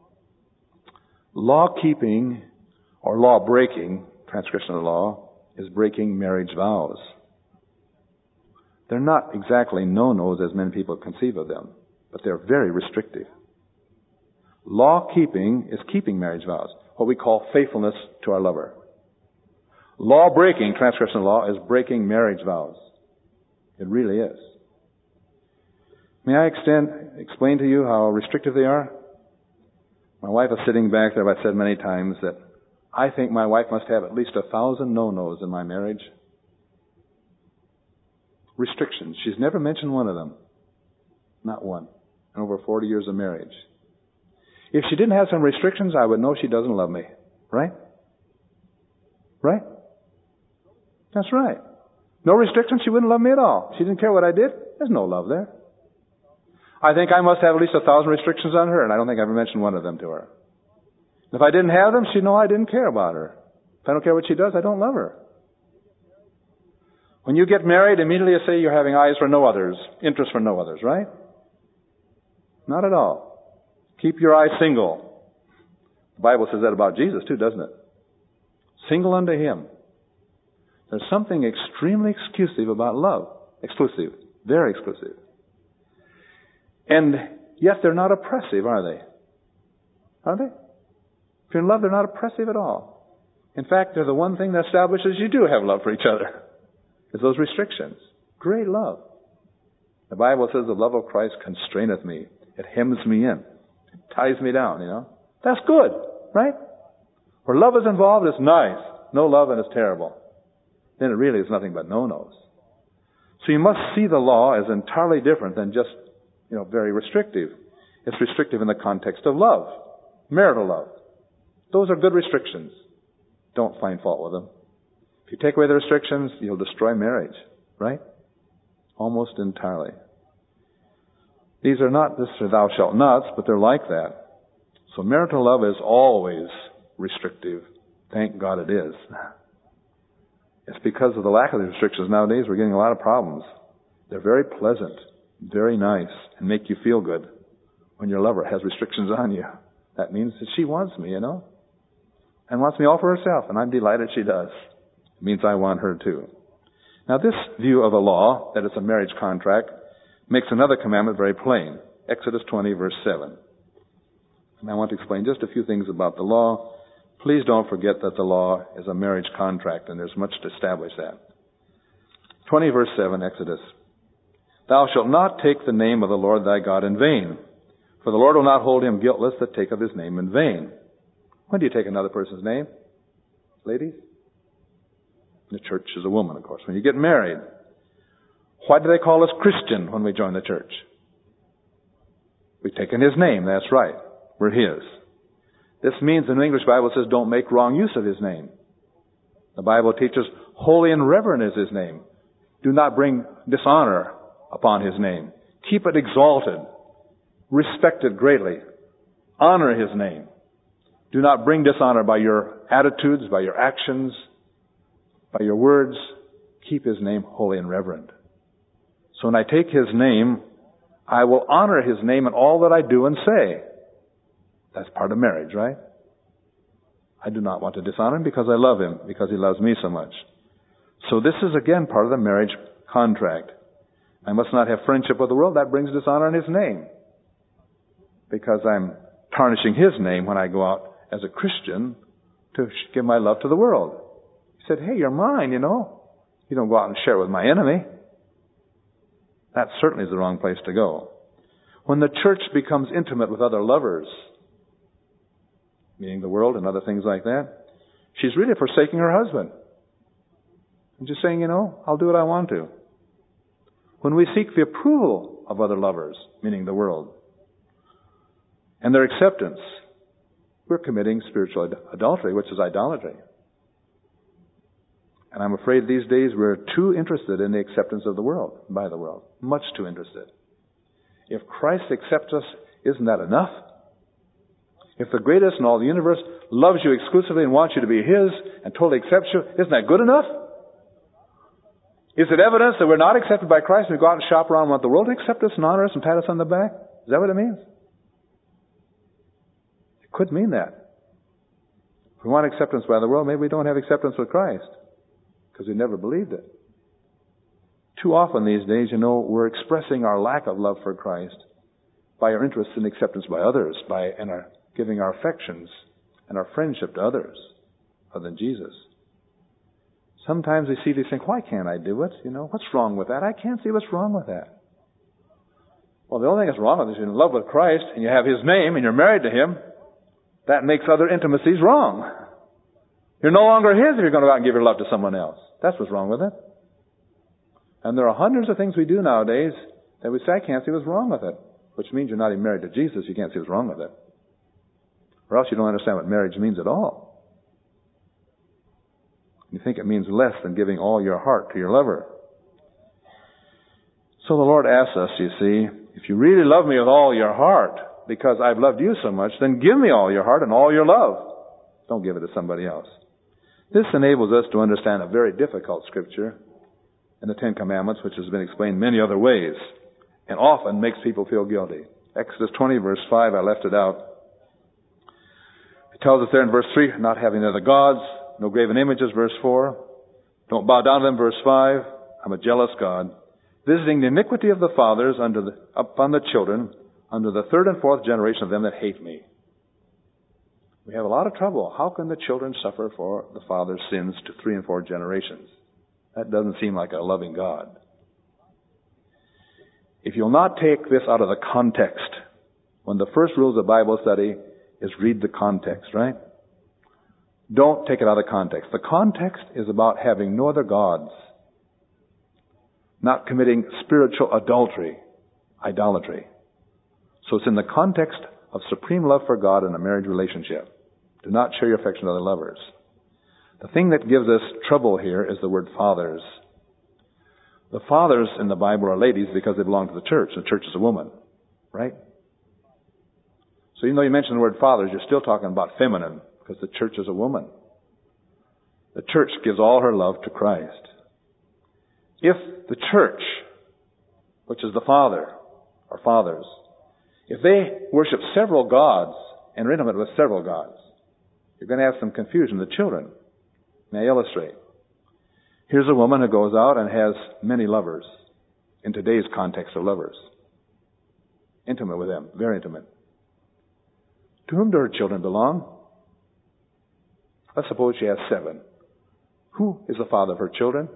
S1: law-keeping or law-breaking, transgression of the law, is breaking marriage vows. They're not exactly no-nos as many people conceive of them, but they're very restrictive. Law-keeping is keeping marriage vows, what we call faithfulness to our lover. Law-breaking, transgression of the law, is breaking marriage vows. It really is. May I extend, explain to you how restrictive they are? My wife is sitting back there. I've said many times that I think my wife must have at least a thousand no-nos in my marriage. Restrictions. She's never mentioned one of them. Not one. In over forty years of marriage. If she didn't have some restrictions, I would know she doesn't love me. Right? Right? That's right. No restrictions, she wouldn't love me at all. She didn't care what I did. There's no love there. I think I must have at least a thousand restrictions on her, and I don't think I ever mentioned one of them to her. If I didn't have them, she'd know I didn't care about her. If I don't care what she does, I don't love her. When you get married, immediately you say you're having eyes for no others, interest for no others, right? Not at all. Keep your eyes single. The Bible says that about Jesus too, doesn't it? Single unto Him. There's something extremely exclusive about love. Exclusive. Very exclusive. And yet they're not oppressive, are they? Are they? If you're in love, they're not oppressive at all. In fact, they're the one thing that establishes you do have love for each other. It's those restrictions. Great love. The Bible says the love of Christ constraineth me. It hems me in. It ties me down, you know. That's good, right? Where love is involved, it's nice. No love and it's terrible. Then it really is nothing but no-nos. So you must see the law as entirely different than just, you know, very restrictive. It's restrictive in the context of love. Marital love. Those are good restrictions. Don't find fault with them. If you take away the restrictions, you'll destroy marriage, right? Almost entirely. These are not just thou shalt nots, but they're like that. So marital love is always restrictive. Thank God it is. It's because of the lack of the restrictions nowadays we're getting a lot of problems. They're very pleasant, very nice, and make you feel good when your lover has restrictions on you. That means that she wants me, you know, and wants me all for herself, and I'm delighted she does. It means I want her too. Now this view of a law, that it's a marriage contract, makes another commandment very plain. Exodus twenty, verse seven. And I want to explain just a few things about the law. Please don't forget that the law is a marriage contract, and there's much to establish that. twenty, verse seven, Exodus. Thou shalt not take the name of the Lord thy God in vain, for the Lord will not hold him guiltless that taketh his name in vain. When do you take another person's name? Ladies? The church is a woman, of course. When you get married. Why do they call us Christian when we join the church? We've taken his name, that's right. We're his. This means the New English Bible says don't make wrong use of his name. The Bible teaches holy and reverent is his name. Do not bring dishonor upon his name. Keep it exalted. Respect it greatly. Honor his name. Do not bring dishonor by your attitudes, by your actions, by your words. Keep his name holy and reverent. So when I take his name, I will honor his name in all that I do and say. That's part of marriage, right? I do not want to dishonor him because I love him, because he loves me so much. So this is again part of the marriage contract. I must not have friendship with the world. That brings dishonor in His name. Because I'm tarnishing His name when I go out as a Christian to give my love to the world. He said, hey, you're mine, you know. You don't go out and share it with my enemy. That certainly is the wrong place to go. When the church becomes intimate with other lovers, meaning the world and other things like that, she's really forsaking her husband. And just saying, you know, I'll do what I want to. When we seek the approval of other lovers, meaning the world, and their acceptance, we're committing spiritual ad- adultery, which is idolatry. And I'm afraid these days we're too interested in the acceptance of the world, by the world. Much too interested. If Christ accepts us, isn't that enough? If the greatest in all the universe loves you exclusively and wants you to be His and totally accepts you, isn't that good enough? Is it evidence that we're not accepted by Christ and we go out and shop around and want the world to accept us and honor us and pat us on the back? Is that what it means? It could mean that. If we want acceptance by the world, maybe we don't have acceptance with Christ because we never believed it. Too often these days, you know, we're expressing our lack of love for Christ by our interest in acceptance by others, by and our giving our affections and our friendship to others other than Jesus. Sometimes we see these things, why can't I do it? You know, what's wrong with that? I can't see what's wrong with that. Well, the only thing that's wrong with it is you're in love with Christ and you have His name and you're married to Him. That makes other intimacies wrong. You're no longer His if you're going to go out and give your love to someone else. That's what's wrong with it. And there are hundreds of things we do nowadays that we say, I can't see what's wrong with it. Which means you're not even married to Jesus. You can't see what's wrong with it. Or else you don't understand what marriage means at all. You think it means less than giving all your heart to your lover. So the Lord asks us, you see, if you really love me with all your heart, because I've loved you so much, then give me all your heart and all your love. Don't give it to somebody else. This enables us to understand a very difficult scripture in the Ten Commandments, which has been explained many other ways, and often makes people feel guilty. Exodus twenty, verse five, I left it out. It tells us there in verse three, not having other gods, no graven images, verse four. Don't bow down to them, verse five. I'm a jealous God, visiting the iniquity of the fathers under the, upon the children, under the third and fourth generation of them that hate me. We have a lot of trouble. How can the children suffer for the father's sins to three and four generations? That doesn't seem like a loving God. If you'll not take this out of the context, one of the first rules of Bible study is read the context, right? Don't take it out of context. The context is about having no other gods, not committing spiritual adultery, idolatry. So it's in the context of supreme love for God in a marriage relationship. Do not share your affection with other lovers. The thing that gives us trouble here is the word fathers. The fathers in the Bible are ladies because they belong to the church. The church is a woman, right? So even though you mention the word fathers, you're still talking about feminine because the church is a woman. The church gives all her love to Christ. If the church, which is the father, or fathers, if they worship several gods and are intimate with several gods, you're going to have some confusion with the children. May I illustrate? Here's a woman who goes out and has many lovers in today's context of lovers. Intimate with them, very intimate. To whom do her children belong? Let's suppose she has seven. Who is the father of her children?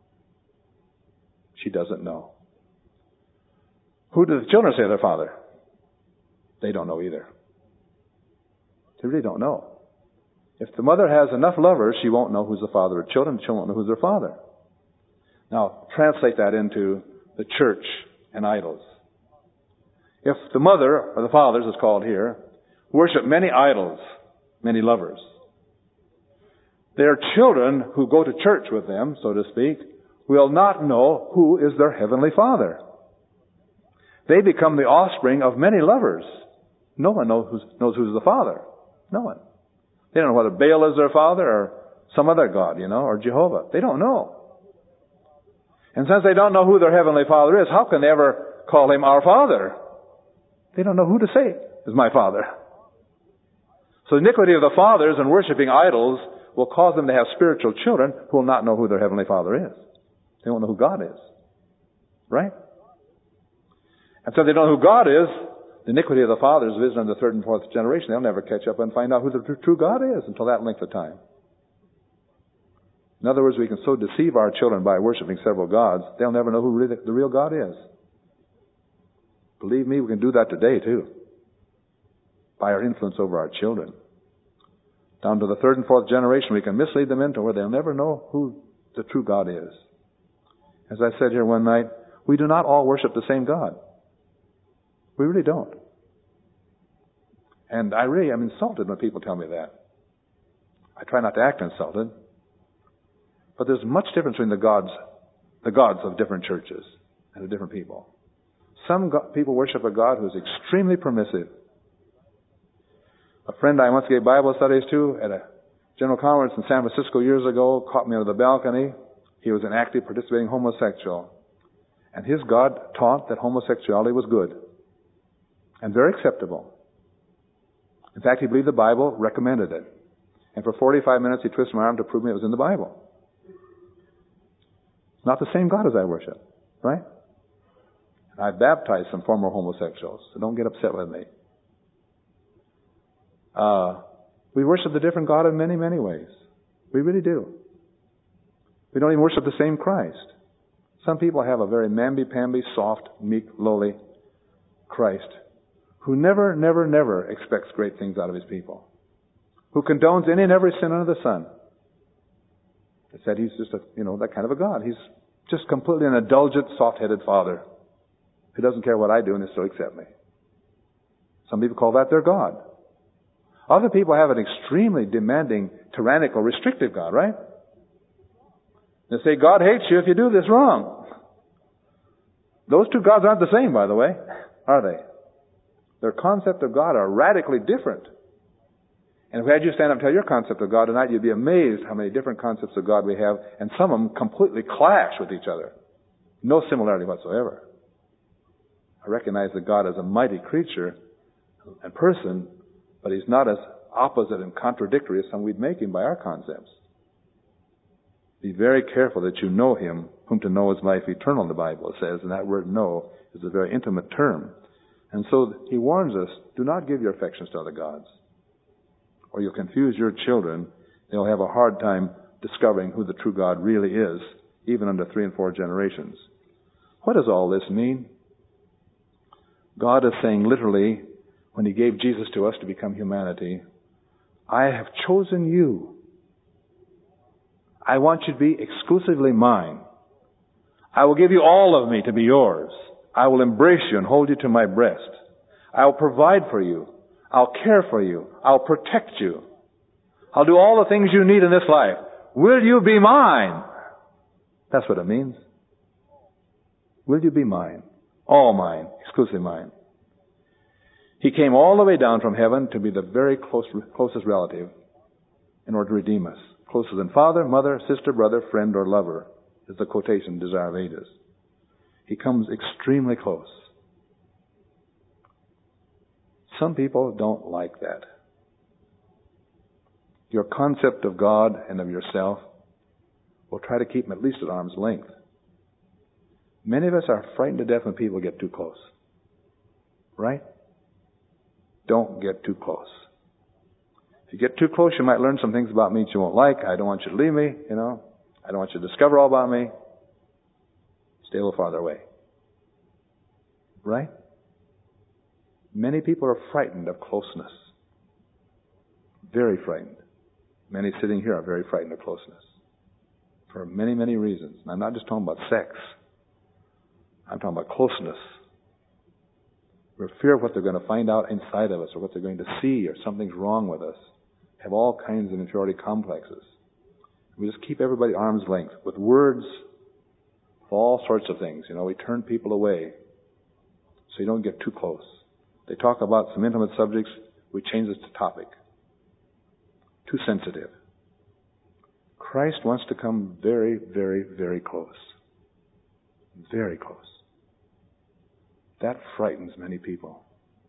S1: She doesn't know. Who do the children say their father? They don't know either. They really don't know. If the mother has enough lovers, she won't know who's the father of children. She won't know who's their father. Now, translate that into the church and idols. If the mother, or the fathers is called here, worship many idols, many lovers, their children who go to church with them, so to speak, will not know who is their heavenly Father. They become the offspring of many lovers. No one knows who's, knows who's the Father. No one. They don't know whether Baal is their father or some other God, you know, or Jehovah. They don't know. And since they don't know who their heavenly Father is, how can they ever call Him our Father? They don't know who to say is my Father. So the iniquity of the fathers in worshiping idols will cause them to have spiritual children who will not know who their heavenly Father is. They won't know who God is. Right? Until they don't know who God is, the iniquity of the fathers is visited on the third and fourth generation. They'll never catch up and find out who the true God is until that length of time. In other words, we can so deceive our children by worshiping several gods, they'll never know who really the real God is. Believe me, we can do that today too, by our influence over our children. Down to the third and fourth generation, we can mislead them into where they'll never know who the true God is. As I said here one night, we do not all worship the same God. We really don't. And I really am insulted when people tell me that. I try not to act insulted. But there's much difference between the gods, the gods of different churches and the different people. Some go- people worship a God who's extremely permissive. A friend I once gave Bible studies to at a general conference in San Francisco years ago caught me on the balcony. He was an active participating homosexual. And his God taught that homosexuality was good and very acceptable. In fact, he believed the Bible recommended it. And for forty-five minutes he twisted my arm to prove me it was in the Bible. It's not the same God as I worship, right? And I've baptized some former homosexuals, so don't get upset with me. Uh, we worship the different God in many, many ways. We really do. We don't even worship the same Christ. Some people have a very mamby-pamby, soft, meek, lowly Christ who never, never, never expects great things out of his people, who condones any and every sin under the sun. They said he's just a, you know, that kind of a God. He's just completely an indulgent, soft-headed father who doesn't care what I do and will still accept me. Some people call that their God. Other people have an extremely demanding, tyrannical, restrictive God, right? They say, God hates you if you do this wrong. Those two gods aren't the same, by the way, are they? Their concept of God are radically different. And if we had you stand up and tell your concept of God tonight, you'd be amazed how many different concepts of God we have, and some of them completely clash with each other. No similarity whatsoever. I recognize that God is a mighty creature and person, but He's not as opposite and contradictory as some we'd make Him by our concepts. Be very careful that you know Him, whom to know is life eternal, the Bible says, and that word know is a very intimate term. And so He warns us, do not give your affections to other gods, or you'll confuse your children. They'll have a hard time discovering who the true God really is, even under three and four generations. What does all this mean? God is saying literally, when He gave Jesus to us to become humanity, I have chosen you. I want you to be exclusively mine. I will give you all of me to be yours. I will embrace you and hold you to my breast. I will provide for you. I'll care for you. I'll protect you. I'll do all the things you need in this life. Will you be mine? That's what it means. Will you be mine? All mine. Exclusively mine. He came all the way down from heaven to be the very close, closest relative in order to redeem us. Closer than father, mother, sister, brother, friend, or lover is the quotation, Desire of Ages. He comes extremely close. Some people don't like that. Your concept of God and of yourself will try to keep Him at least at arm's length. Many of us are frightened to death when people get too close. Right? Don't get too close. If you get too close, you might learn some things about me that you won't like. I don't want you to leave me, you know. I don't want you to discover all about me. Stay a little farther away. Right? Many people are frightened of closeness. Very frightened. Many sitting here are very frightened of closeness. For many, many reasons. And I'm not just talking about sex. I'm talking about closeness. We're fear of what they're going to find out inside of us, or what they're going to see, or something's wrong with us. Have all kinds of inferiority complexes. We just keep everybody arm's length with words, for all sorts of things. You know, we turn people away so you don't get too close. They talk about some intimate subjects, we change it to topic. Too sensitive. Christ wants to come very, very, very close. Very close. That frightens many people.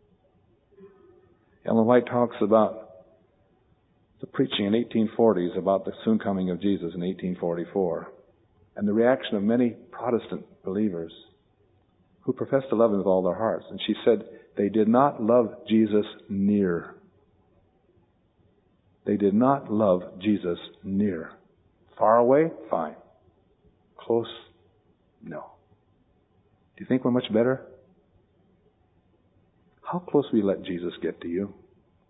S1: Ellen White talks about the preaching in eighteen forties about the soon coming of Jesus in eighteen forty-four, and the reaction of many Protestant believers who professed to love Him with all their hearts. And she said they did not love Jesus near. They did not love Jesus near. Far away? Fine. Close? No. Do you think we're much better? How close will you let Jesus get to you?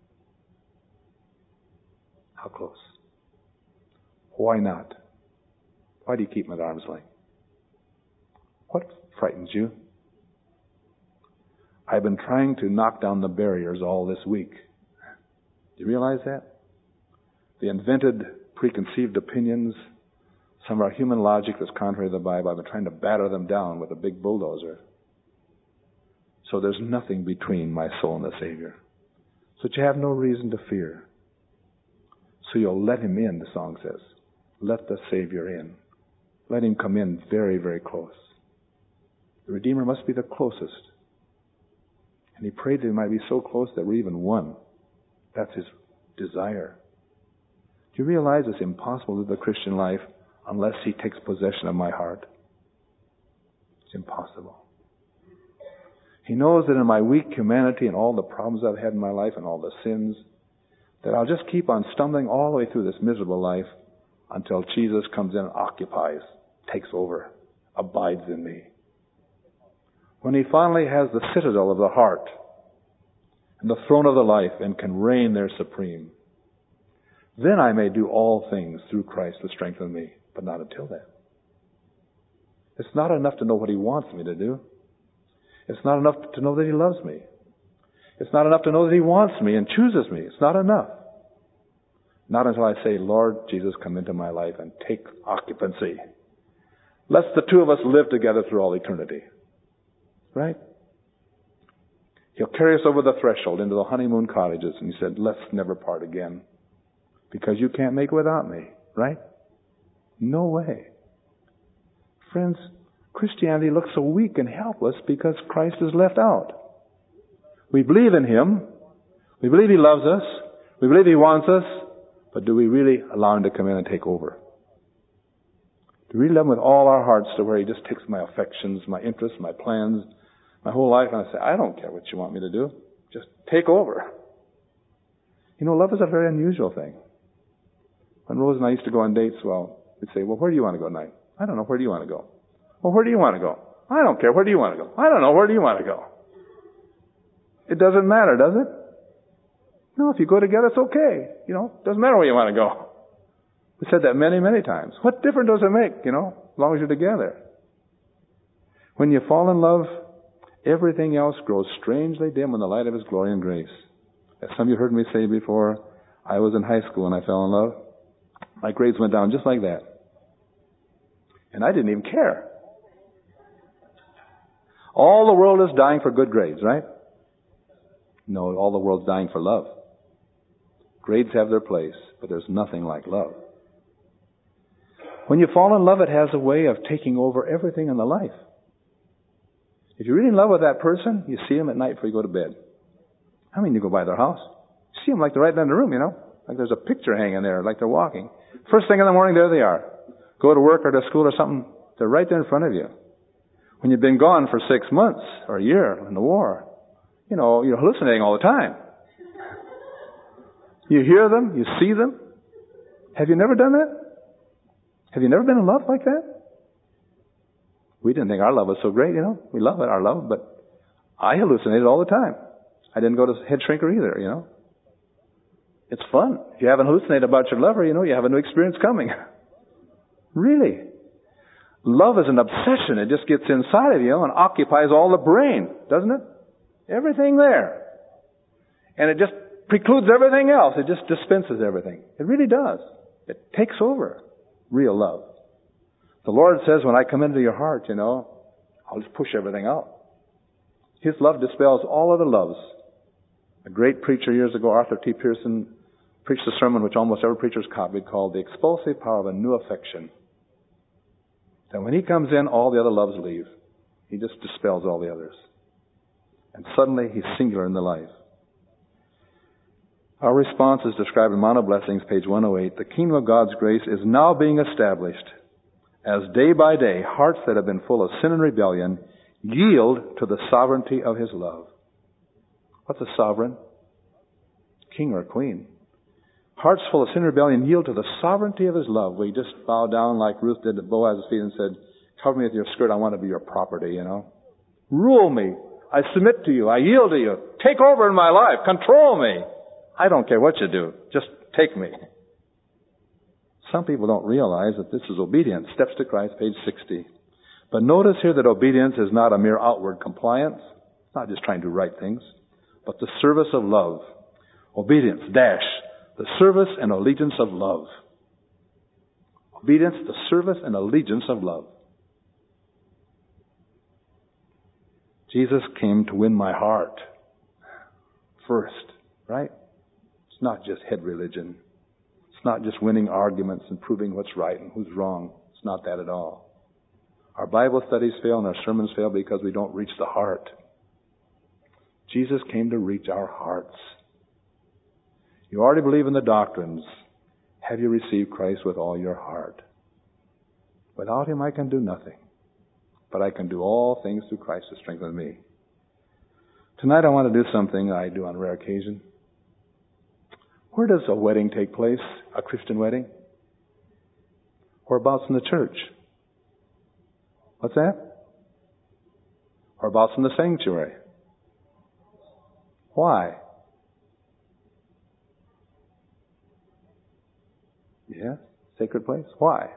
S1: How close? Why not? Why do you keep Him at arm's length? What frightens you? I've been trying to knock down the barriers all this week. Do you realize that? The invented, preconceived opinions, some of our human logic that's contrary to the Bible, I've been trying to batter them down with a big bulldozer. So there's nothing between my soul and the Savior. So that you have no reason to fear. So you'll let Him in, the song says. Let the Savior in. Let Him come in very, very close. The Redeemer must be the closest. And He prayed that He might be so close that we're even one. That's His desire. Do you realize it's impossible to live the Christian life unless He takes possession of my heart? It's impossible. He knows that in my weak humanity and all the problems I've had in my life and all the sins, that I'll just keep on stumbling all the way through this miserable life until Jesus comes in and occupies, takes over, abides in me. When He finally has the citadel of the heart and the throne of the life and can reign there supreme, then I may do all things through Christ who strengthens me, but not until then. It's not enough to know what He wants me to do. It's not enough to know that He loves me. It's not enough to know that He wants me and chooses me. It's not enough. Not until I say, Lord Jesus, come into my life and take occupancy. Let's the two of us live together through all eternity. Right? He'll carry us over the threshold into the honeymoon cottages, and He said, let's never part again. Because you can't make it without me. Right? No way. Friends, Christianity looks so weak and helpless because Christ is left out. We believe in Him. We believe He loves us. We believe He wants us. But do we really allow Him to come in and take over? Do we really love Him with all our hearts to where He just takes my affections, my interests, my plans, my whole life, and I say, I don't care what you want me to do. Just take over. You know, love is a very unusual thing. When Rose and I used to go on dates, well, we'd say, well, where do you want to go tonight? I don't know. Where do you want to go? Well, where do you want to go? I don't care. Where do you want to go? I don't know. Where do you want to go? It doesn't matter, does it? No, if you go together, it's okay. You know, it doesn't matter where you want to go. We said that many, many times. What difference does it make, you know, as long as you're together? When you fall in love, everything else grows strangely dim in the light of His glory and grace. As some of you heard me say before, I was in high school and I fell in love. My grades went down just like that. And I didn't even care. All the world is dying for good grades, right? No, all the world's dying for love. Grades have their place, but there's nothing like love. When you fall in love, it has a way of taking over everything in the life. If you're really in love with that person, you see them at night before you go to bed. I mean, you go by their house. You see them like they're right in the room, you know? Like there's a picture hanging there, like they're walking. First thing in the morning, there they are. Go to work or to school or something, they're right there in front of you. When you've been gone for six months or a year in the war, you know, you're hallucinating all the time. You hear them, you see them. Have you never done that? Have you never been in love like that? We didn't think our love was so great, you know. We love it, our love, but I hallucinated all the time. I didn't go to head shrinker either, you know. It's fun. If you haven't hallucinated about your lover, you know, you have a new experience coming. Really. Love is an obsession. It just gets inside of you and occupies all the brain, doesn't it? Everything there. And it just precludes everything else. It just dispenses everything. It really does. It takes over real love. The Lord says, when I come into your heart, you know, I'll just push everything out. His love dispels all other loves. A great preacher years ago, Arthur T. Pearson, preached a sermon which almost every preacher's copied called The Expulsive Power of a New Affection. And when He comes in, all the other loves leave. He just dispels all the others. And suddenly He's singular in the life. Our response is described in Mount of Blessings, page one oh eight. The kingdom of God's grace is now being established as day by day hearts that have been full of sin and rebellion yield to the sovereignty of His love. What's a sovereign? King or queen. Hearts full of sin and rebellion yield to the sovereignty of His love. We just bow down like Ruth did at Boaz's feet and said, cover me with your skirt, I want to be your property, you know. Rule me. I submit to you. I yield to you. Take over in my life. Control me. I don't care what you do. Just take me. Some people don't realize that this is obedience. Steps to Christ, page sixty. But notice here that obedience is not a mere outward compliance. It's not just trying to do right things, but the service of love. Obedience, dash, the service and allegiance of love. Obedience, the service and allegiance of love. Jesus came to win my heart first, right? It's not just head religion. It's not just winning arguments and proving what's right and who's wrong. It's not that at all. Our Bible studies fail and our sermons fail because we don't reach the heart. Jesus came to reach our hearts. You already believe in the doctrines. Have you received Christ with all your heart? Without Him I can do nothing. But I can do all things through Christ who strengthens me. Tonight I want to do something I do on rare occasion. Where does a wedding take place? A Christian wedding? Whereabouts in the church? What's that? Whereabouts in the sanctuary? Why? Yeah, sacred place. Why?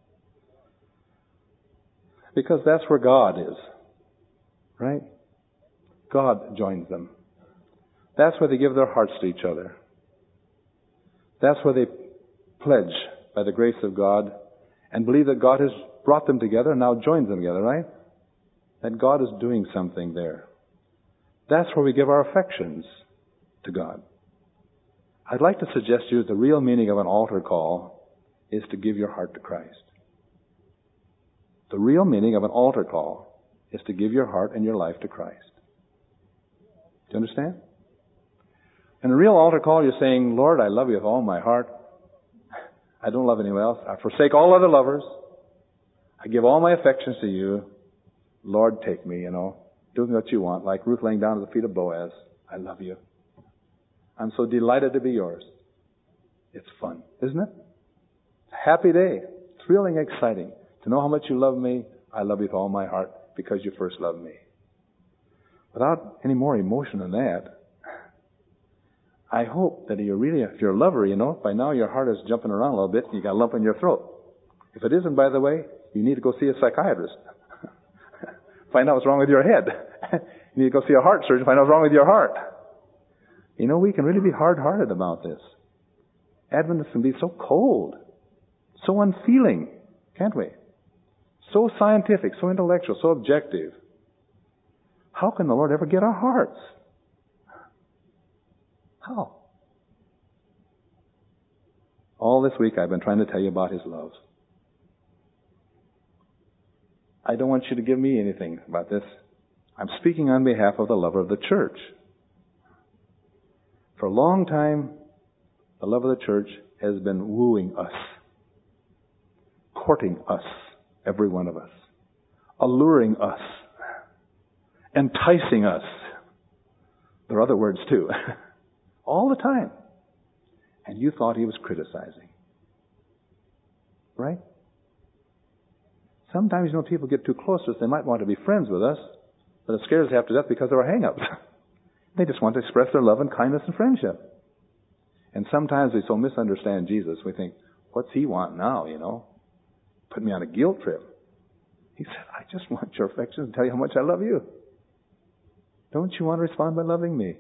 S1: Because that's where God is. Right? God joins them. That's where they give their hearts to each other. That's where they pledge by the grace of God and believe that God has brought them together and now joins them together, right? That God is doing something there. That's where we give our affections to God. I'd like to suggest to you that the real meaning of an altar call is to give your heart to Christ. The real meaning of an altar call is to give your heart and your life to Christ. Do you understand? In a real altar call, you're saying, Lord, I love you with all my heart. I don't love anyone else. I forsake all other lovers. I give all my affections to you. Lord, take me, you know. Do what you want, like Ruth laying down at the feet of Boaz. I love you. I'm so delighted to be yours. It's fun, isn't it? It's a happy day. Thrilling, exciting. To know how much you love me, I love you with all my heart because you first loved me. Without any more emotion than that, I hope that you're really, if you're a lover, you know, by now your heart is jumping around a little bit and you got a lump in your throat. If it isn't, by the way, you need to go see a psychiatrist. Find out what's wrong with your head. You need to go see a heart surgeon, find out what's wrong with your heart. You know, we can really be hard-hearted about this. Adventists can be so cold, so unfeeling, can't we? So scientific, so intellectual, so objective. How can the Lord ever get our hearts? How? All this week I've been trying to tell you about His love. I don't want you to give me anything about this. I'm speaking on behalf of the lover of the church. For a long time, the love of the church has been wooing us, courting us, every one of us, alluring us, enticing us. There are other words too. All the time. And you thought He was criticizing. Right? Sometimes, you know, people get too close to us. They might want to be friends with us, but it scares us half to death because of our hang-ups. They just want to express their love and kindness and friendship. And sometimes we so misunderstand Jesus, we think, what's He want now, you know? Put me on a guilt trip. He said, I just want your affection and tell you how much I love you. Don't you want to respond by loving me?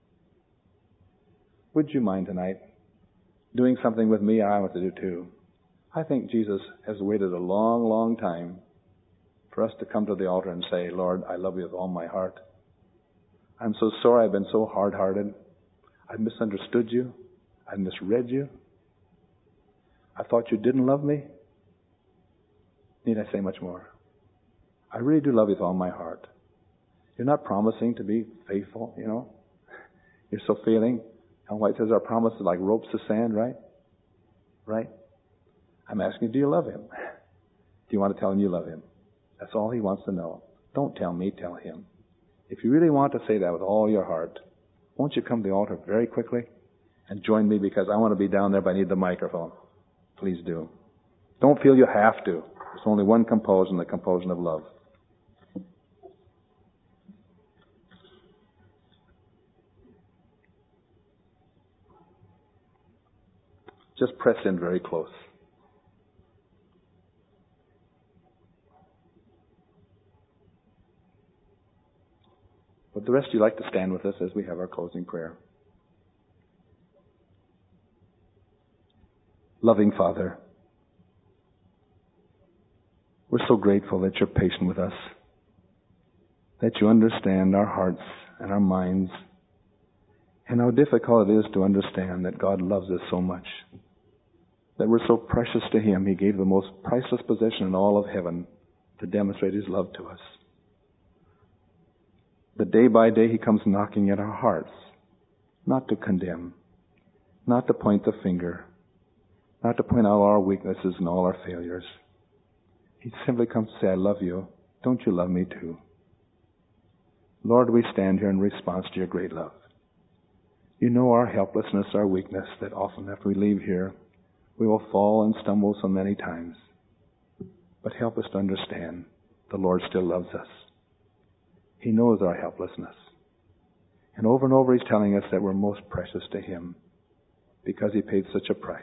S1: Would you mind tonight doing something with me I want to do too? I think Jesus has waited a long, long time for us to come to the altar and say, Lord, I love you with all my heart. I'm so sorry I've been so hard-hearted. I've misunderstood you. I've misread you. I thought you didn't love me. Need I say much more? I really do love you with all my heart. You're not promising to be faithful, you know. You're so failing. Ellen White says our promise is like ropes to sand, right? Right? I'm asking you, do you love Him? Do you want to tell Him you love Him? That's all He wants to know. Don't tell me, tell him. If you really want to say that with all your heart, won't you come to the altar very quickly and join me, because I want to be down there, but I need the microphone. Please do. Don't feel you have to. There's only one compulsion, the compulsion of love. Just press in very close. Would the rest of you like to stand with us as we have our closing prayer? Loving Father, we're so grateful that you're patient with us, that you understand our hearts and our minds, and how difficult it is to understand that God loves us so much, that we're so precious to Him. He gave the most priceless possession in all of heaven to demonstrate His love to us. But day by day He comes knocking at our hearts, not to condemn, not to point the finger, not to point out our weaknesses and all our failures. He simply comes to say, I love you. Don't you love me too? Lord, we stand here in response to your great love. You know our helplessness, our weakness, that often after we leave here, we will fall and stumble so many times. But help us to understand the Lord still loves us. He knows our helplessness. And over and over He's telling us that we're most precious to Him because He paid such a price.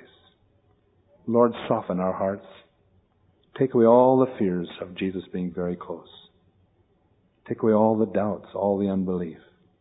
S1: Lord, soften our hearts. Take away all the fears of Jesus being very close. Take away all the doubts, all the unbelief.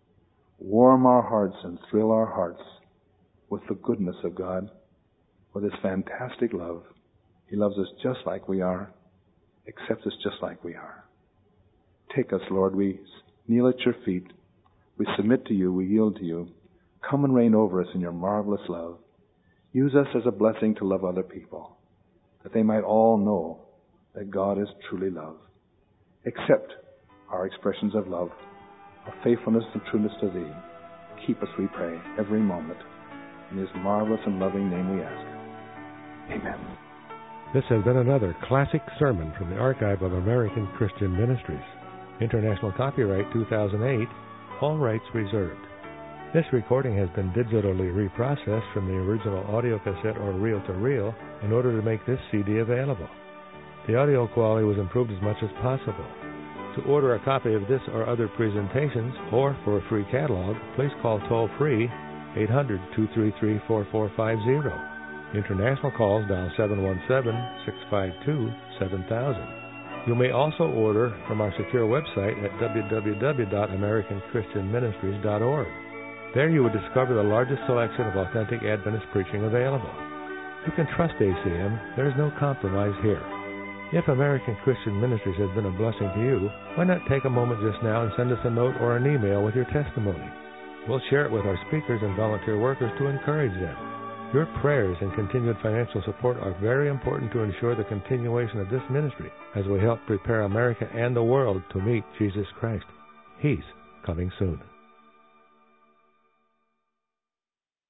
S1: Warm our hearts and thrill our hearts with the goodness of God, with His fantastic love. He loves us just like we are, accepts us just like we are. Take us, Lord. We kneel at your feet. We submit to you. We yield to you. Come and reign over us in your marvelous love. Use us as a blessing to love other people, that they might all know that God is truly love. Accept our expressions of love, of faithfulness and trueness to Thee. Keep us, we pray, every moment. In His marvelous and loving name we ask. Amen.
S2: This has been another classic sermon from the Archive of American Christian Ministries. International copyright two thousand eight, all rights reserved. This recording has been digitally reprocessed from the original audio cassette or reel-to-reel in order to make this C D available. The audio quality was improved as much as possible. To order a copy of this or other presentations, or for a free catalog, please call toll-free eight hundred, two three three, four four five zero. International calls dial seven one seven, six five two, seven thousand. You may also order from our secure website at w w w dot american christian ministries dot org. There you will discover the largest selection of authentic Adventist preaching available. You can trust A C M. There is no compromise here. If American Christian Ministries has been a blessing to you, why not take a moment just now and send us a note or an email with your testimony? We'll share it with our speakers and volunteer workers to encourage them. Your prayers and continued financial support are very important to ensure the continuation of this ministry as we help prepare America and the world to meet Jesus Christ. He's coming soon.